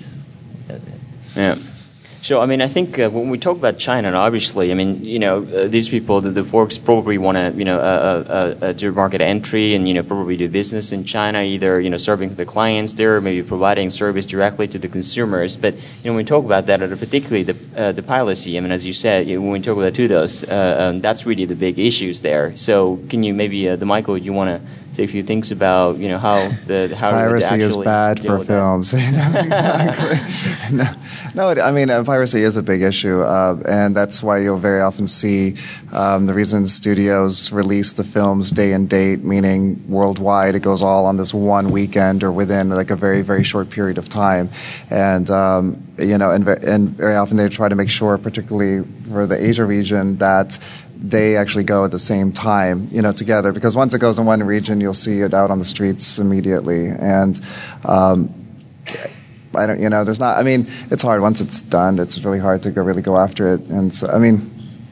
Yeah. So, I mean, I think uh, when we talk about China, obviously, I mean, you know, uh, these people, the, the folks probably want to, you know, uh, uh, uh, do market entry and, you know, probably do business in China, either, you know, serving the clients there, maybe providing service directly to the consumers. But, you know, when we talk about that, particularly the uh, the piracy, I mean, as you said, when we talk about Tudos, uh, um, that's really the big issues there. So can you maybe, uh, the Michael, you want to say a few things about, you know, how the how piracy is bad for films. Exactly. no, no it, I mean, uh, piracy is a big issue, uh, and that's why you'll very often see um, the reason studios release the films day and date, meaning worldwide, it goes all on this one weekend or within like a very, very short period of time. And, um, you know, and, and very often they try to make sure, particularly for the Asia region, that they actually go at the same time, you know, together. Because once it goes in one region, you'll see it out on the streets immediately. And um, I don't, you know, there's not. I mean, it's hard once it's done. It's really hard to go really go after it. And so, I mean,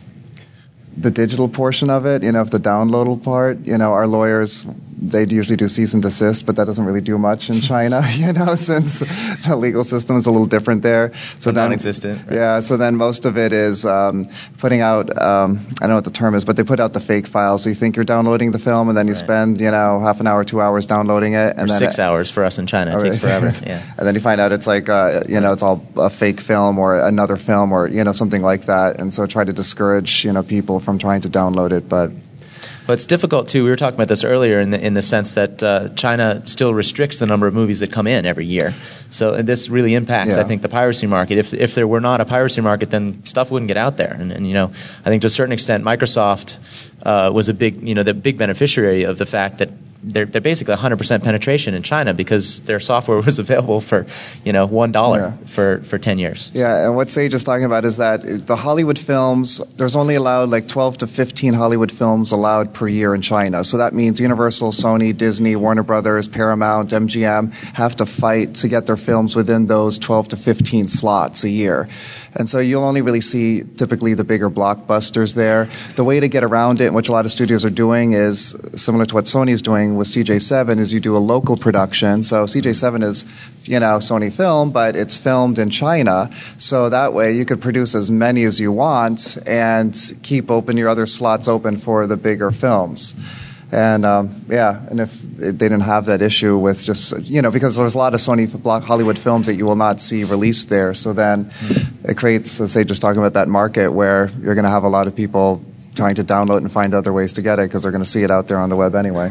the digital portion of it, you know, if the downloadable part, you know, our lawyers, they usually do cease and desist, but that doesn't really do much in China, you know, since the legal system is a little different there. So then, non-existent. Right? Yeah, so then most of it is um, putting out, um, I don't know what the term is, but they put out the fake file. So you think you're downloading the film, and then you right. spend, you know, half an hour, two hours downloading it. And or then six it, hours for us in China. It takes forever. Yeah. And then you find out it's like, uh, you know, it's all a fake film or another film or, you know, something like that. And so try to discourage, you know, people from trying to download it, but... But it's difficult, too. We were talking about this earlier in the, in the sense that uh, China still restricts the number of movies that come in every year. So this really impacts, yeah. I think, the piracy market. If if there were not a piracy market, then stuff wouldn't get out there. And, and you know, I think to a certain extent, Microsoft uh, was a big, you know, the big beneficiary of the fact that they're, they're basically one hundred percent penetration in China because their software was available for, you know, one dollar yeah. for, for ten years. Yeah, and what Sage is talking about is that the Hollywood films, there's only allowed like twelve to fifteen Hollywood films allowed per year in China. So that means Universal, Sony, Disney, Warner Brothers, Paramount, M G M have to fight to get their films within those twelve to fifteen slots a year. And so you'll only really see typically the bigger blockbusters there. The way to get around it, which a lot of studios are doing, is similar to what Sony is doing with C J seven, is you do a local production. So C J seven is, you know, Sony film, but it's filmed in China. So that way you could produce as many as you want and keep open your other slots open for the bigger films. And, um, yeah, and if they didn't have that issue with just, you know, because there's a lot of Sony block Hollywood films that you will not see released there. So then mm-hmm. it creates, let's say, just talking about that market where you're going to have a lot of people trying to download and find other ways to get it because they're going to see it out there on the web anyway.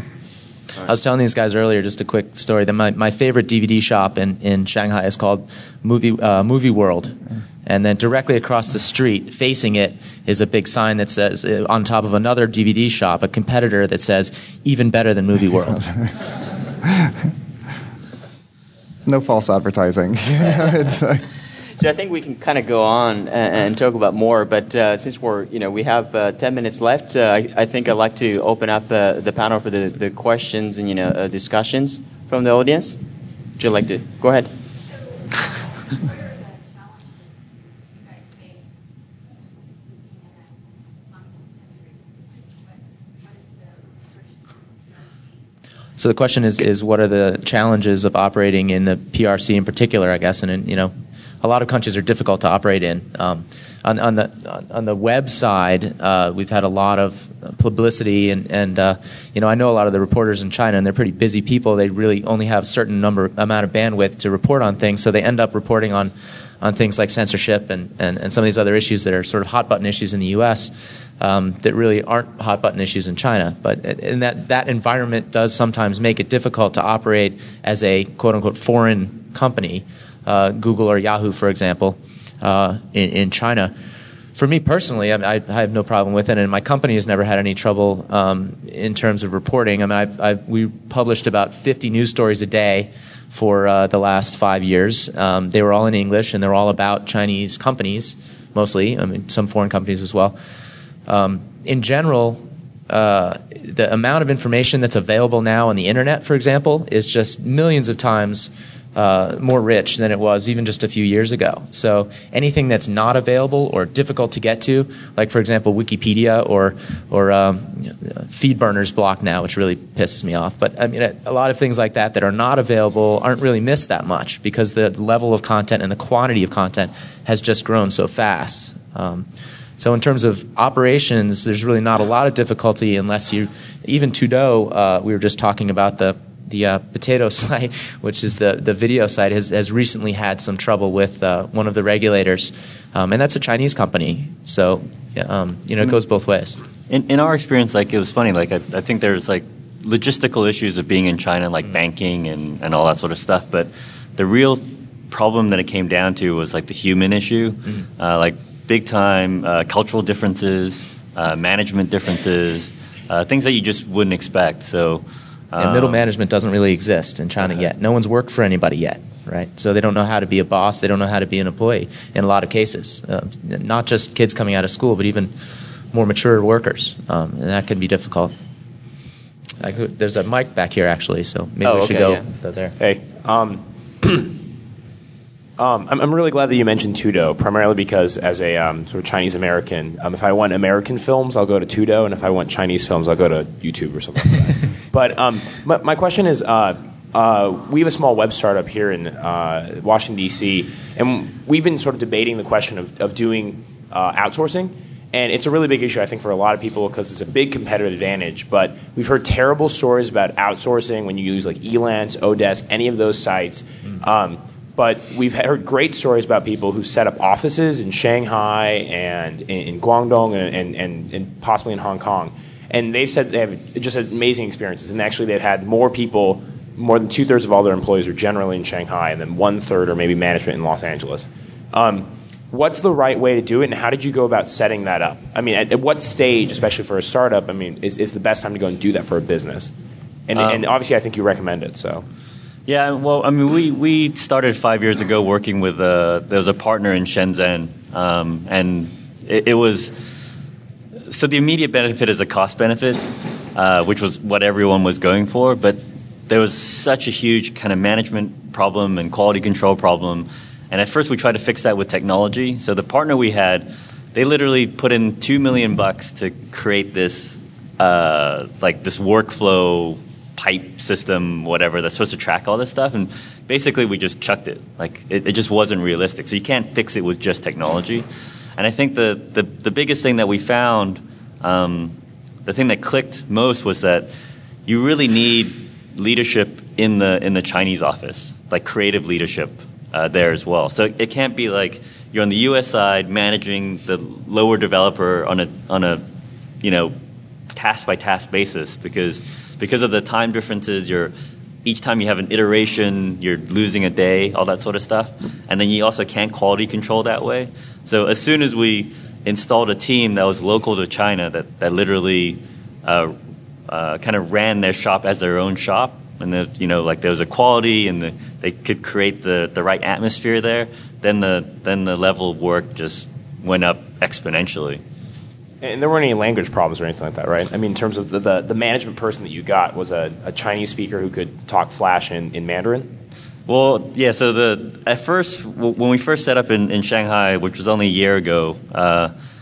I was telling these guys earlier, just a quick story, that my, my favorite D V D shop in, in Shanghai is called Movie uh, Movie World. And then directly across the street, facing it, is a big sign that says, uh, on top of another D V D shop, a competitor that says, even better than Movie World. No false advertising. You know, it's like... So I think we can kind of go on and, and talk about more, but uh, since we're, you know, we have uh, ten minutes left, uh, I, I think I'd like to open up uh, the panel for the, the questions and, you know, uh, discussions from the audience. Would you like to? Go ahead. So the question is, is what are the challenges of operating in the P R C in particular, I guess, and, in, you know, a lot of countries are difficult to operate in. Um, on, on the on the web side, uh, we've had a lot of publicity, and, and uh, you know, I know a lot of the reporters in China, and they're pretty busy people. They really only have a certain number amount of bandwidth to report on things, so they end up reporting on on things like censorship and, and, and some of these other issues that are sort of hot button issues in the U S um, that really aren't hot button issues in China. But in that that environment does sometimes make it difficult to operate as a quote unquote foreign company. Uh, Google or Yahoo, for example, uh, in, in China. For me personally, I, I have no problem with it, and my company has never had any trouble um, in terms of reporting. I mean, I've, I've, we published about fifty news stories a day for uh, the last five years. Um, they were all in English, and they're all about Chinese companies, mostly. I mean, some foreign companies as well. Um, in general, uh, the amount of information that's available now on the internet, for example, is just millions of times Uh, more rich than it was even just a few years ago. So anything that's not available or difficult to get to, like for example Wikipedia or or um, FeedBurner's blocked now, which really pisses me off. But I mean, a lot of things like that that are not available aren't really missed that much because the level of content and the quantity of content has just grown so fast. Um, so in terms of operations, there's really not a lot of difficulty unless you, even Tudou, uh, we were just talking about the The uh, potato site, which is the, the video site, has, has recently had some trouble with uh, one of the regulators, um, and that's a Chinese company. So, um, you know, it goes both ways. In, in our experience, like it was funny. Like I, I think there's like logistical issues of being in China, like mm-hmm. banking and, and all that sort of stuff. But the real problem that it came down to was like the human issue, mm-hmm. uh, like big time uh, cultural differences, uh, management differences, uh, things that you just wouldn't expect. So. And middle management doesn't really exist in China yet. No one's worked for anybody yet, right? So they don't know how to be a boss. They don't know how to be an employee in a lot of cases. Uh, not just kids coming out of school, but even more mature workers. Um, and that can be difficult. I could, there's a mic back here, actually, so maybe oh, we should okay, go yeah. there. Hey. Um, um, I'm, I'm really glad that you mentioned Tudou, primarily because as a um, sort of Chinese American, um, if I want American films, I'll go to Tudou, and if I want Chinese films, I'll go to YouTube or something like that. But um, my, my question is, uh, uh, we have a small web startup here in uh, Washington, D C, and we've been sort of debating the question of, of doing uh, outsourcing. And it's a really big issue, I think, for a lot of people because it's a big competitive advantage. But we've heard terrible stories about outsourcing when you use like Elance, Odesk, any of those sites. Mm. Um, but we've heard great stories about people who set up offices in Shanghai and in, in Guangdong and, and, and, and possibly in Hong Kong. And they've said they have just had amazing experiences. And actually they've had more people, more than two-thirds of all their employees are generally in Shanghai, and then one-third are maybe management in Los Angeles. Um, what's the right way to do it, and how did you go about setting that up? I mean, at, at what stage, especially for a startup, I mean, is, is the best time to go and do that for a business? And, um, and obviously I think you recommend it, so. Yeah, well, I mean, we, we started five years ago working with, uh, there was a partner in Shenzhen, um, and it, it was... So the immediate benefit is a cost benefit, uh, which was what everyone was going for. But there was such a huge kind of management problem and quality control problem. And at first we tried to fix that with technology. So the partner we had, they literally put in two million bucks to create this, uh, like this workflow pipe system, whatever, that's supposed to track all this stuff. And basically we just chucked it. Like it, it just wasn't realistic. So you can't fix it with just technology. And I think the, the, the biggest thing that we found, um, the thing that clicked most was that you really need leadership in the in the Chinese office, like creative leadership uh, there as well. So it can't be like you're on the U S side managing the lower developer on a on a you know task by task basis because because of the time differences. You're each time you have an iteration, you're losing a day, all that sort of stuff. And then you also can't quality control that way. So as soon as we installed a team that was local to China that, that literally uh, uh, kind of ran their shop as their own shop, and the, you know, like there was a quality and the, they could create the, the right atmosphere there, then the then the level of work just went up exponentially. And there weren't any language problems or anything like that, right? I mean, in terms of the, the, the management person that you got was a, a Chinese speaker who could talk Flash in, in Mandarin? Well, yeah, so the at first, when we first set up in, in Shanghai, which was only a year ago, uh,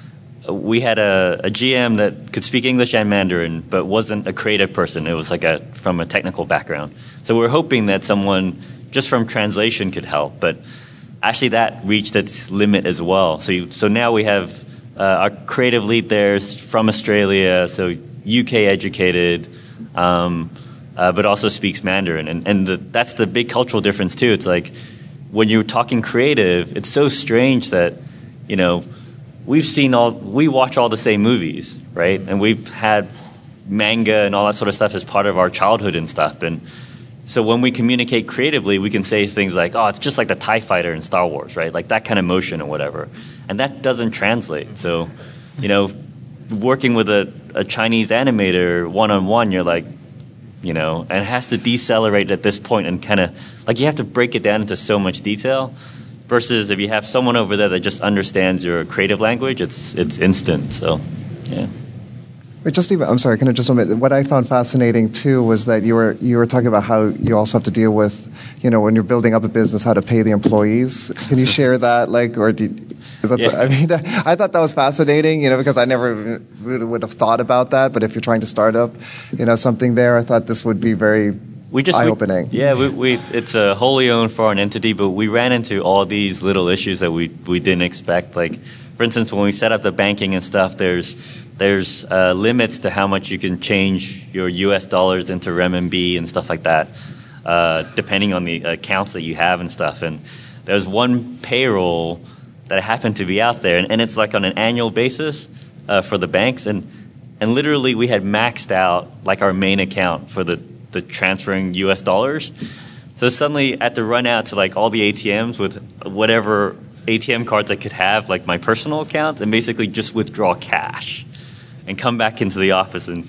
we had a, a G M that could speak English and Mandarin, but wasn't a creative person. It was like a from a technical background. So we were hoping that someone just from translation could help, but actually that reached its limit as well. So you, so now we have uh, our creative lead there is from Australia, so U K educated, um, uh, but also speaks Mandarin, and and the, that's the big cultural difference too. It's like when you're talking creative, it's so strange that you know. We've seen all, we watch all the same movies, right? And we've had manga and all that sort of stuff as part of our childhood and stuff. And so when we communicate creatively, we can say things like, oh, it's just like the TIE fighter in Star Wars, right? Like that kind of motion or whatever. And that doesn't translate. So, you know, working with a, a Chinese animator one-on-one, you're like, you know, and it has to decelerate at this point and kind of, like you have to break it down into so much detail. Versus if you have someone over there that just understands your creative language, it's it's instant. So, yeah. Wait, just even, I'm sorry, can I just admit, what I found fascinating too was that you were you were talking about how you also have to deal with, you know, when you're building up a business, how to pay the employees. Can you share that, like, or do you, that's, yeah. I mean, I thought that was fascinating, you know, because I never really would have thought about that. But if you're trying to start up, you know, something there, I thought this would be very we just, eye-opening. We, yeah, we, we, it's a wholly owned foreign entity, but we ran into all these little issues that we, we didn't expect. Like, for instance, when we set up the banking and stuff, there's there's uh, limits to how much you can change your U S dollars into renminbi and stuff like that, uh, depending on the accounts that you have and stuff. And there's one payroll that happened to be out there, and, and it's like on an annual basis uh, for the banks. And, and literally we had maxed out like our main account for the the transferring U S dollars. So suddenly I had to run out to like all the A T Ms with whatever A T M cards I could have, like my personal account, and basically just withdraw cash and come back into the office and,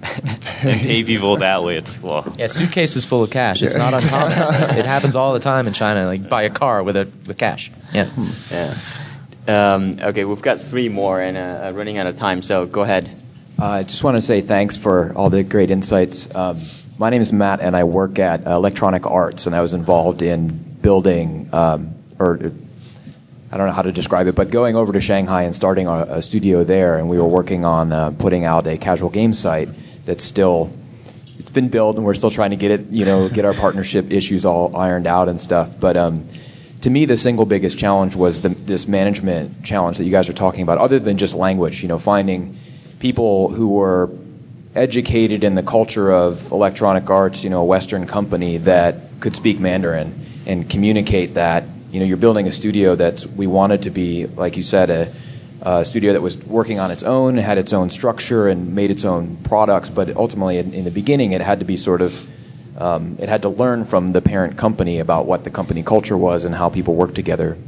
and pay people that way. It's, well. Yeah, suitcases full of cash. It's not uncommon. It happens all the time in China. Like buy a car with a with cash. Yeah. Yeah. Um, okay, we've got three more and uh, running out of time, so go ahead. Uh, I just want to say thanks for all the great insights. Um, My name is Matt, and I work at Electronic Arts, and I was involved in building, um, or I don't know how to describe it, but going over to Shanghai and starting a, a studio there, and we were working on uh, putting out a casual game site that's still, it's been built, and we're still trying to get it, you know, get our partnership issues all ironed out and stuff. But um, to me, the single biggest challenge was the, this management challenge that you guys are talking about, other than just language, you know, finding people who were educated in the culture of Electronic Arts, you know, a Western company that could speak Mandarin and communicate that. You know, you're building a studio that's, we wanted to be, like you said, a, a studio that was working on its own, had its own structure and made its own products, but ultimately in, in the beginning it had to be sort of, um, it had to learn from the parent company about what the company culture was and how people work together.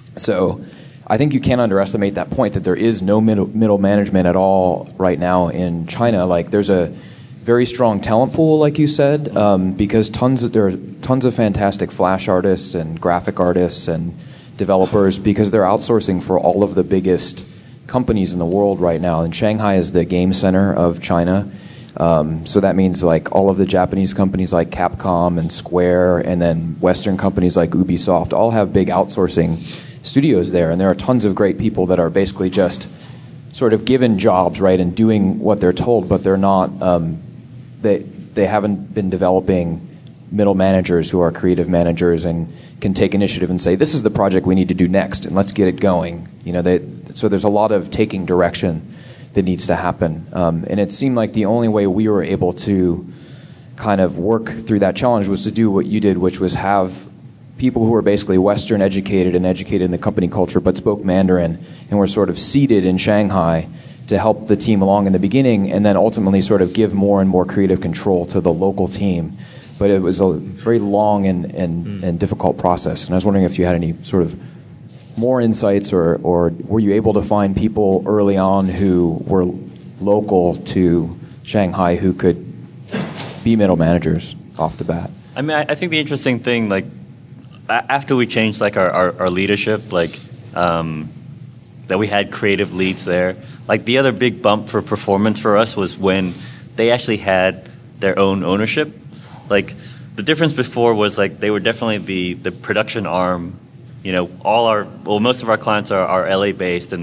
So I think you can't underestimate that point, that there is no middle, middle management at all right now in China. Like, there's a very strong talent pool, like you said, um, because tons of, there are tons of fantastic Flash artists and graphic artists and developers, because they're outsourcing for all of the biggest companies in the world right now. And Shanghai is the game center of China. Um, so that means like all of the Japanese companies like Capcom and Square, and then Western companies like Ubisoft all have big outsourcing studios there, and there are tons of great people that are basically just sort of given jobs, right, and doing what they're told, but they're not, um, they they haven't been developing middle managers who are creative managers and can take initiative and say, this is the project we need to do next, and let's get it going. You know, they, so there's a lot of taking direction that needs to happen, um, and it seemed like the only way we were able to kind of work through that challenge was to do what you did, which was have people who were basically Western educated and educated in the company culture but spoke Mandarin and were sort of seated in Shanghai to help the team along in the beginning, and then ultimately sort of give more and more creative control to the local team. But it was a very long and, and, mm. and difficult process. And I was wondering if you had any sort of more insights, or, or were you able to find people early on who were local to Shanghai who could be middle managers off the bat? I mean, I, I think the interesting thing, like, after we changed like our, our, our leadership, like um, that we had creative leads there, like the other big bump for performance for us was when they actually had their own ownership. Like the difference before was like they were definitely the, the production arm. You know, all our, well, most of our clients are, are L A based, and then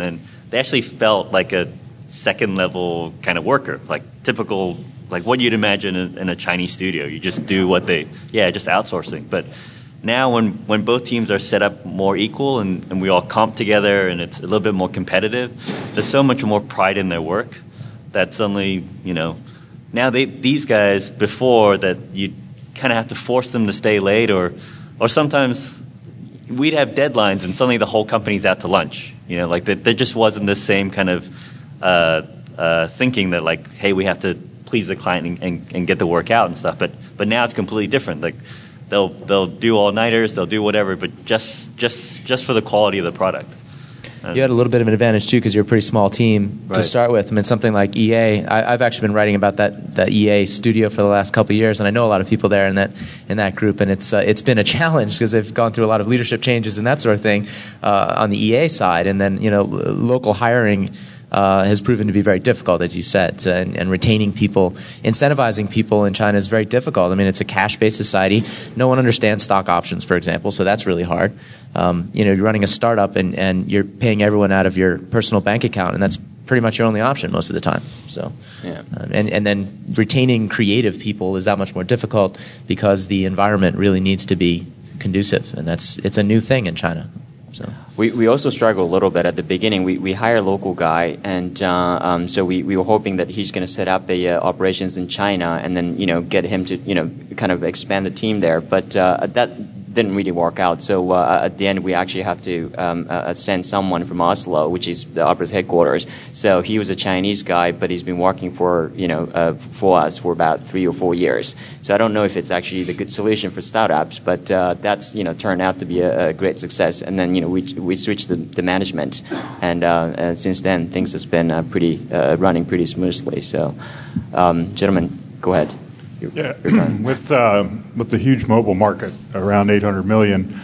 they actually felt like a second level kind of worker, like typical, like what you'd imagine in, in a Chinese studio. You just do what they, yeah, just outsourcing. But now when, when both teams are set up more equal and, and we all comp together and it's a little bit more competitive, there's so much more pride in their work that suddenly, you know, now they these guys, before that you kind of have to force them to stay late, or or sometimes we'd have deadlines and suddenly the whole company's out to lunch. You know, like there, there just wasn't the same kind of uh, uh, thinking that like, hey, we have to please the client and, and, and get the work out and stuff. But but now it's completely different. Like they'll they'll do all nighters, they'll do whatever, but just just just for the quality of the product. You had a little bit of an advantage too because you're a pretty small team right. to start with. I mean, something like E A. I, I've actually been writing about that that E A studio for the last couple of years, and I know a lot of people there in that in that group, and it's uh, it's been a challenge because they've gone through a lot of leadership changes and that sort of thing uh, on the E A side, and then you know l- local hiring. Uh, has proven to be very difficult, as you said, uh, and, and retaining people, incentivizing people in China is very difficult. I mean, it's a cash-based society. No one understands stock options, for example, so that's really hard. Um, you know, you're running a startup and, and you're paying everyone out of your personal bank account, and that's pretty much your only option most of the time. So, yeah. uh, and and then retaining creative people is that much more difficult because the environment really needs to be conducive, and that's it's a new thing in China. So. We we also struggle a little bit at the beginning. We we hire a local guy, and uh, um, so we, we were hoping that he's going to set up a uh, operations in China, and then you know get him to you know kind of expand the team there. But uh, that didn't really work out. So uh, at the end, we actually have to um, uh, send someone from Oslo, which is the Opera's headquarters. So he was a Chinese guy, but he's been working for you know uh, for us for about three or four years. So I don't know if it's actually the good solution for startups, but uh, that's you know turned out to be a, a great success. And then you know we we switched the, the management, and, uh, and since then things has been uh, pretty uh, running pretty smoothly. So, um, gentlemen, go ahead. Yeah, with uh, with the huge mobile market, around eight hundred million,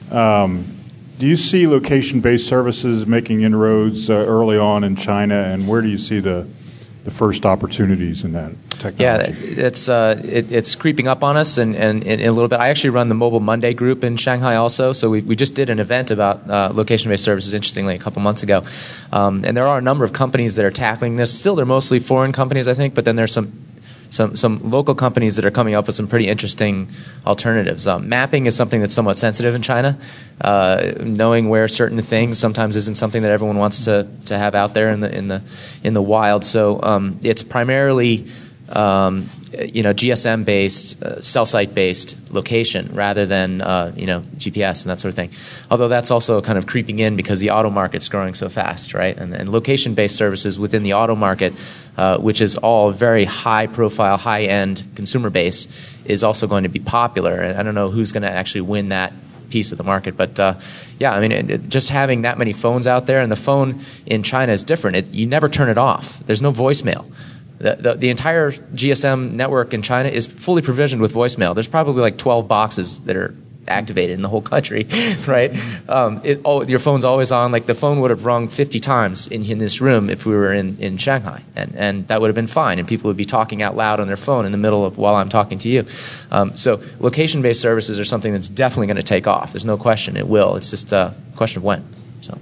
um, do you see location-based services making inroads uh, early on in China, and where do you see the the first opportunities in that technology? Yeah, it's uh, it, it's creeping up on us, and, and, and a little bit. I actually run the Mobile Monday group in Shanghai also, so we we just did an event about uh, location-based services, interestingly, a couple months ago, um, and there are a number of companies that are tackling this. Still, they're mostly foreign companies, I think, but then there's some Some some local companies that are coming up with some pretty interesting alternatives. Um, mapping is something that's somewhat sensitive in China. Uh, knowing where certain things sometimes isn't something that everyone wants to, to have out there in the in the in the wild. So um, it's primarily um, you know G S M based, uh, cell site based location rather than uh, you know G P S and that sort of thing. Although that's also kind of creeping in because the auto market's growing so fast, right? And, and location based services within the auto market, Uh, which is all very high-profile, high-end consumer base, is also going to be popular. And I don't know who's going to actually win that piece of the market. But, uh, yeah, I mean, it, it, just having that many phones out there, and the phone in China is different. It, you never turn it off. There's no voicemail. The, the, the entire G S M network in China is fully provisioned with voicemail. There's probably like twelve boxes that are activated in the whole country, right? Um, it, oh, your phone's always on. Like the phone would have rung fifty times in, in this room if we were in, in Shanghai, and, and that would have been fine. And people would be talking out loud on their phone in the middle of while I'm talking to you. Um, so location-based services are something that's definitely going to take off. There's no question it will. It's just a question of when. So.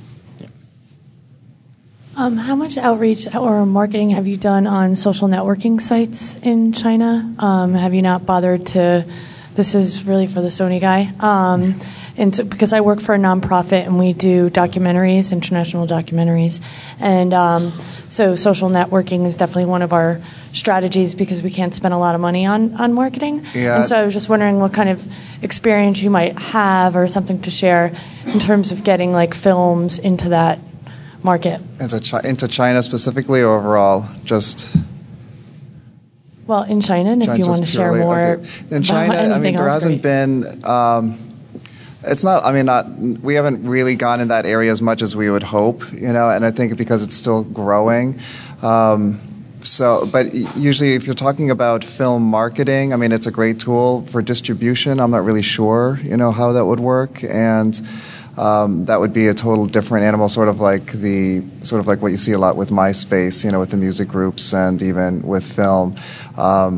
Um, how much outreach or marketing have you done on social networking sites in China? Um, have you not bothered to? This is really for the Sony guy, um, and so, because I work for a nonprofit and we do documentaries, international documentaries, and um, so social networking is definitely one of our strategies because we can't spend a lot of money on on marketing. Yeah. And so I was just wondering what kind of experience you might have or something to share in terms of getting like films into that market. Into, Chi- into China specifically, or overall, just. Well, in China, and if China you want to share purely, more. okay. In China, I mean, there hasn't great. been. Um, it's not. I mean, not. We haven't really gone in that area as much as we would hope, you know. And I think because it's still growing. Um, so, but usually, if you're talking about film marketing, I mean, it's a great tool for distribution. I'm not really sure, you know, how that would work, and. Um, that would be a total different animal, sort of like the sort of like what you see a lot with MySpace, you know, with the music groups and even with film. Um,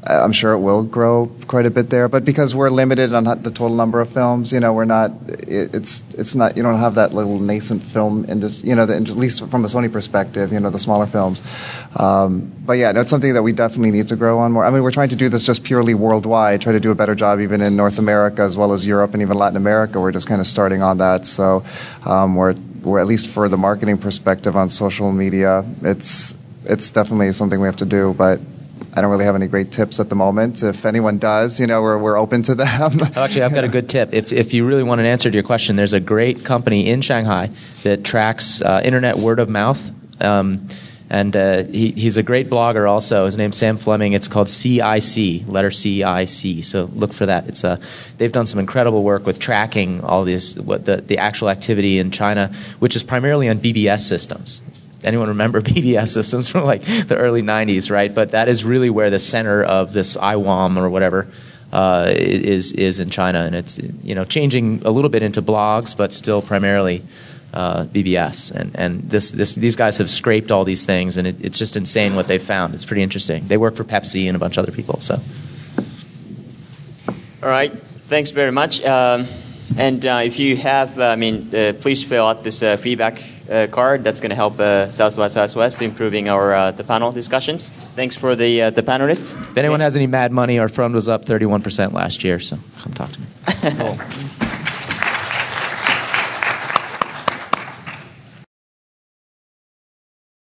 I'm sure it will grow quite a bit there, but because we're limited on the total number of films, you know, we're not. It, it's it's not. You don't have that little nascent film industry. You know, the, at least from a Sony perspective, you know, the smaller films. Um, but yeah, that's something that we definitely need to grow on more. I mean, we're trying to do this just purely worldwide. Try to do a better job even in North America as well as Europe and even Latin America. We're just kind of starting on that. So um, we're we're at least for the marketing perspective on social media, it's it's definitely something we have to do, but. I don't really have any great tips at the moment. If anyone does, you know, we're we're open to them. Oh, actually, I've got a good tip. If if you really want an answer to your question, there's a great company in Shanghai that tracks uh, internet word of mouth. Um, and uh, he, he's a great blogger also. His name's Sam Fleming. It's called C I C, letter C I C. So look for that. It's a, they've done some incredible work with tracking all this, what the, the actual activity in China, which is primarily on B B S systems. Anyone remember B B S systems from like the early nineties, right? But that is really where the center of this I W A M or whatever uh, is is in China, and it's you know changing a little bit into blogs, but still primarily uh, B B S. And and this this these guys have scraped all these things, and it, it's just insane what they've found. It's pretty interesting. They work for Pepsi and a bunch of other people. So, all right, thanks very much. Um, and uh, if you have, uh, I mean, uh, please fill out this uh, feedback. Uh, card that's going to help uh, South by Southwest improving our uh, the panel discussions. Thanks for the uh, the panelists. If anyone has any mad money, our fund was up thirty-one percent last year, so come talk to me. Cool.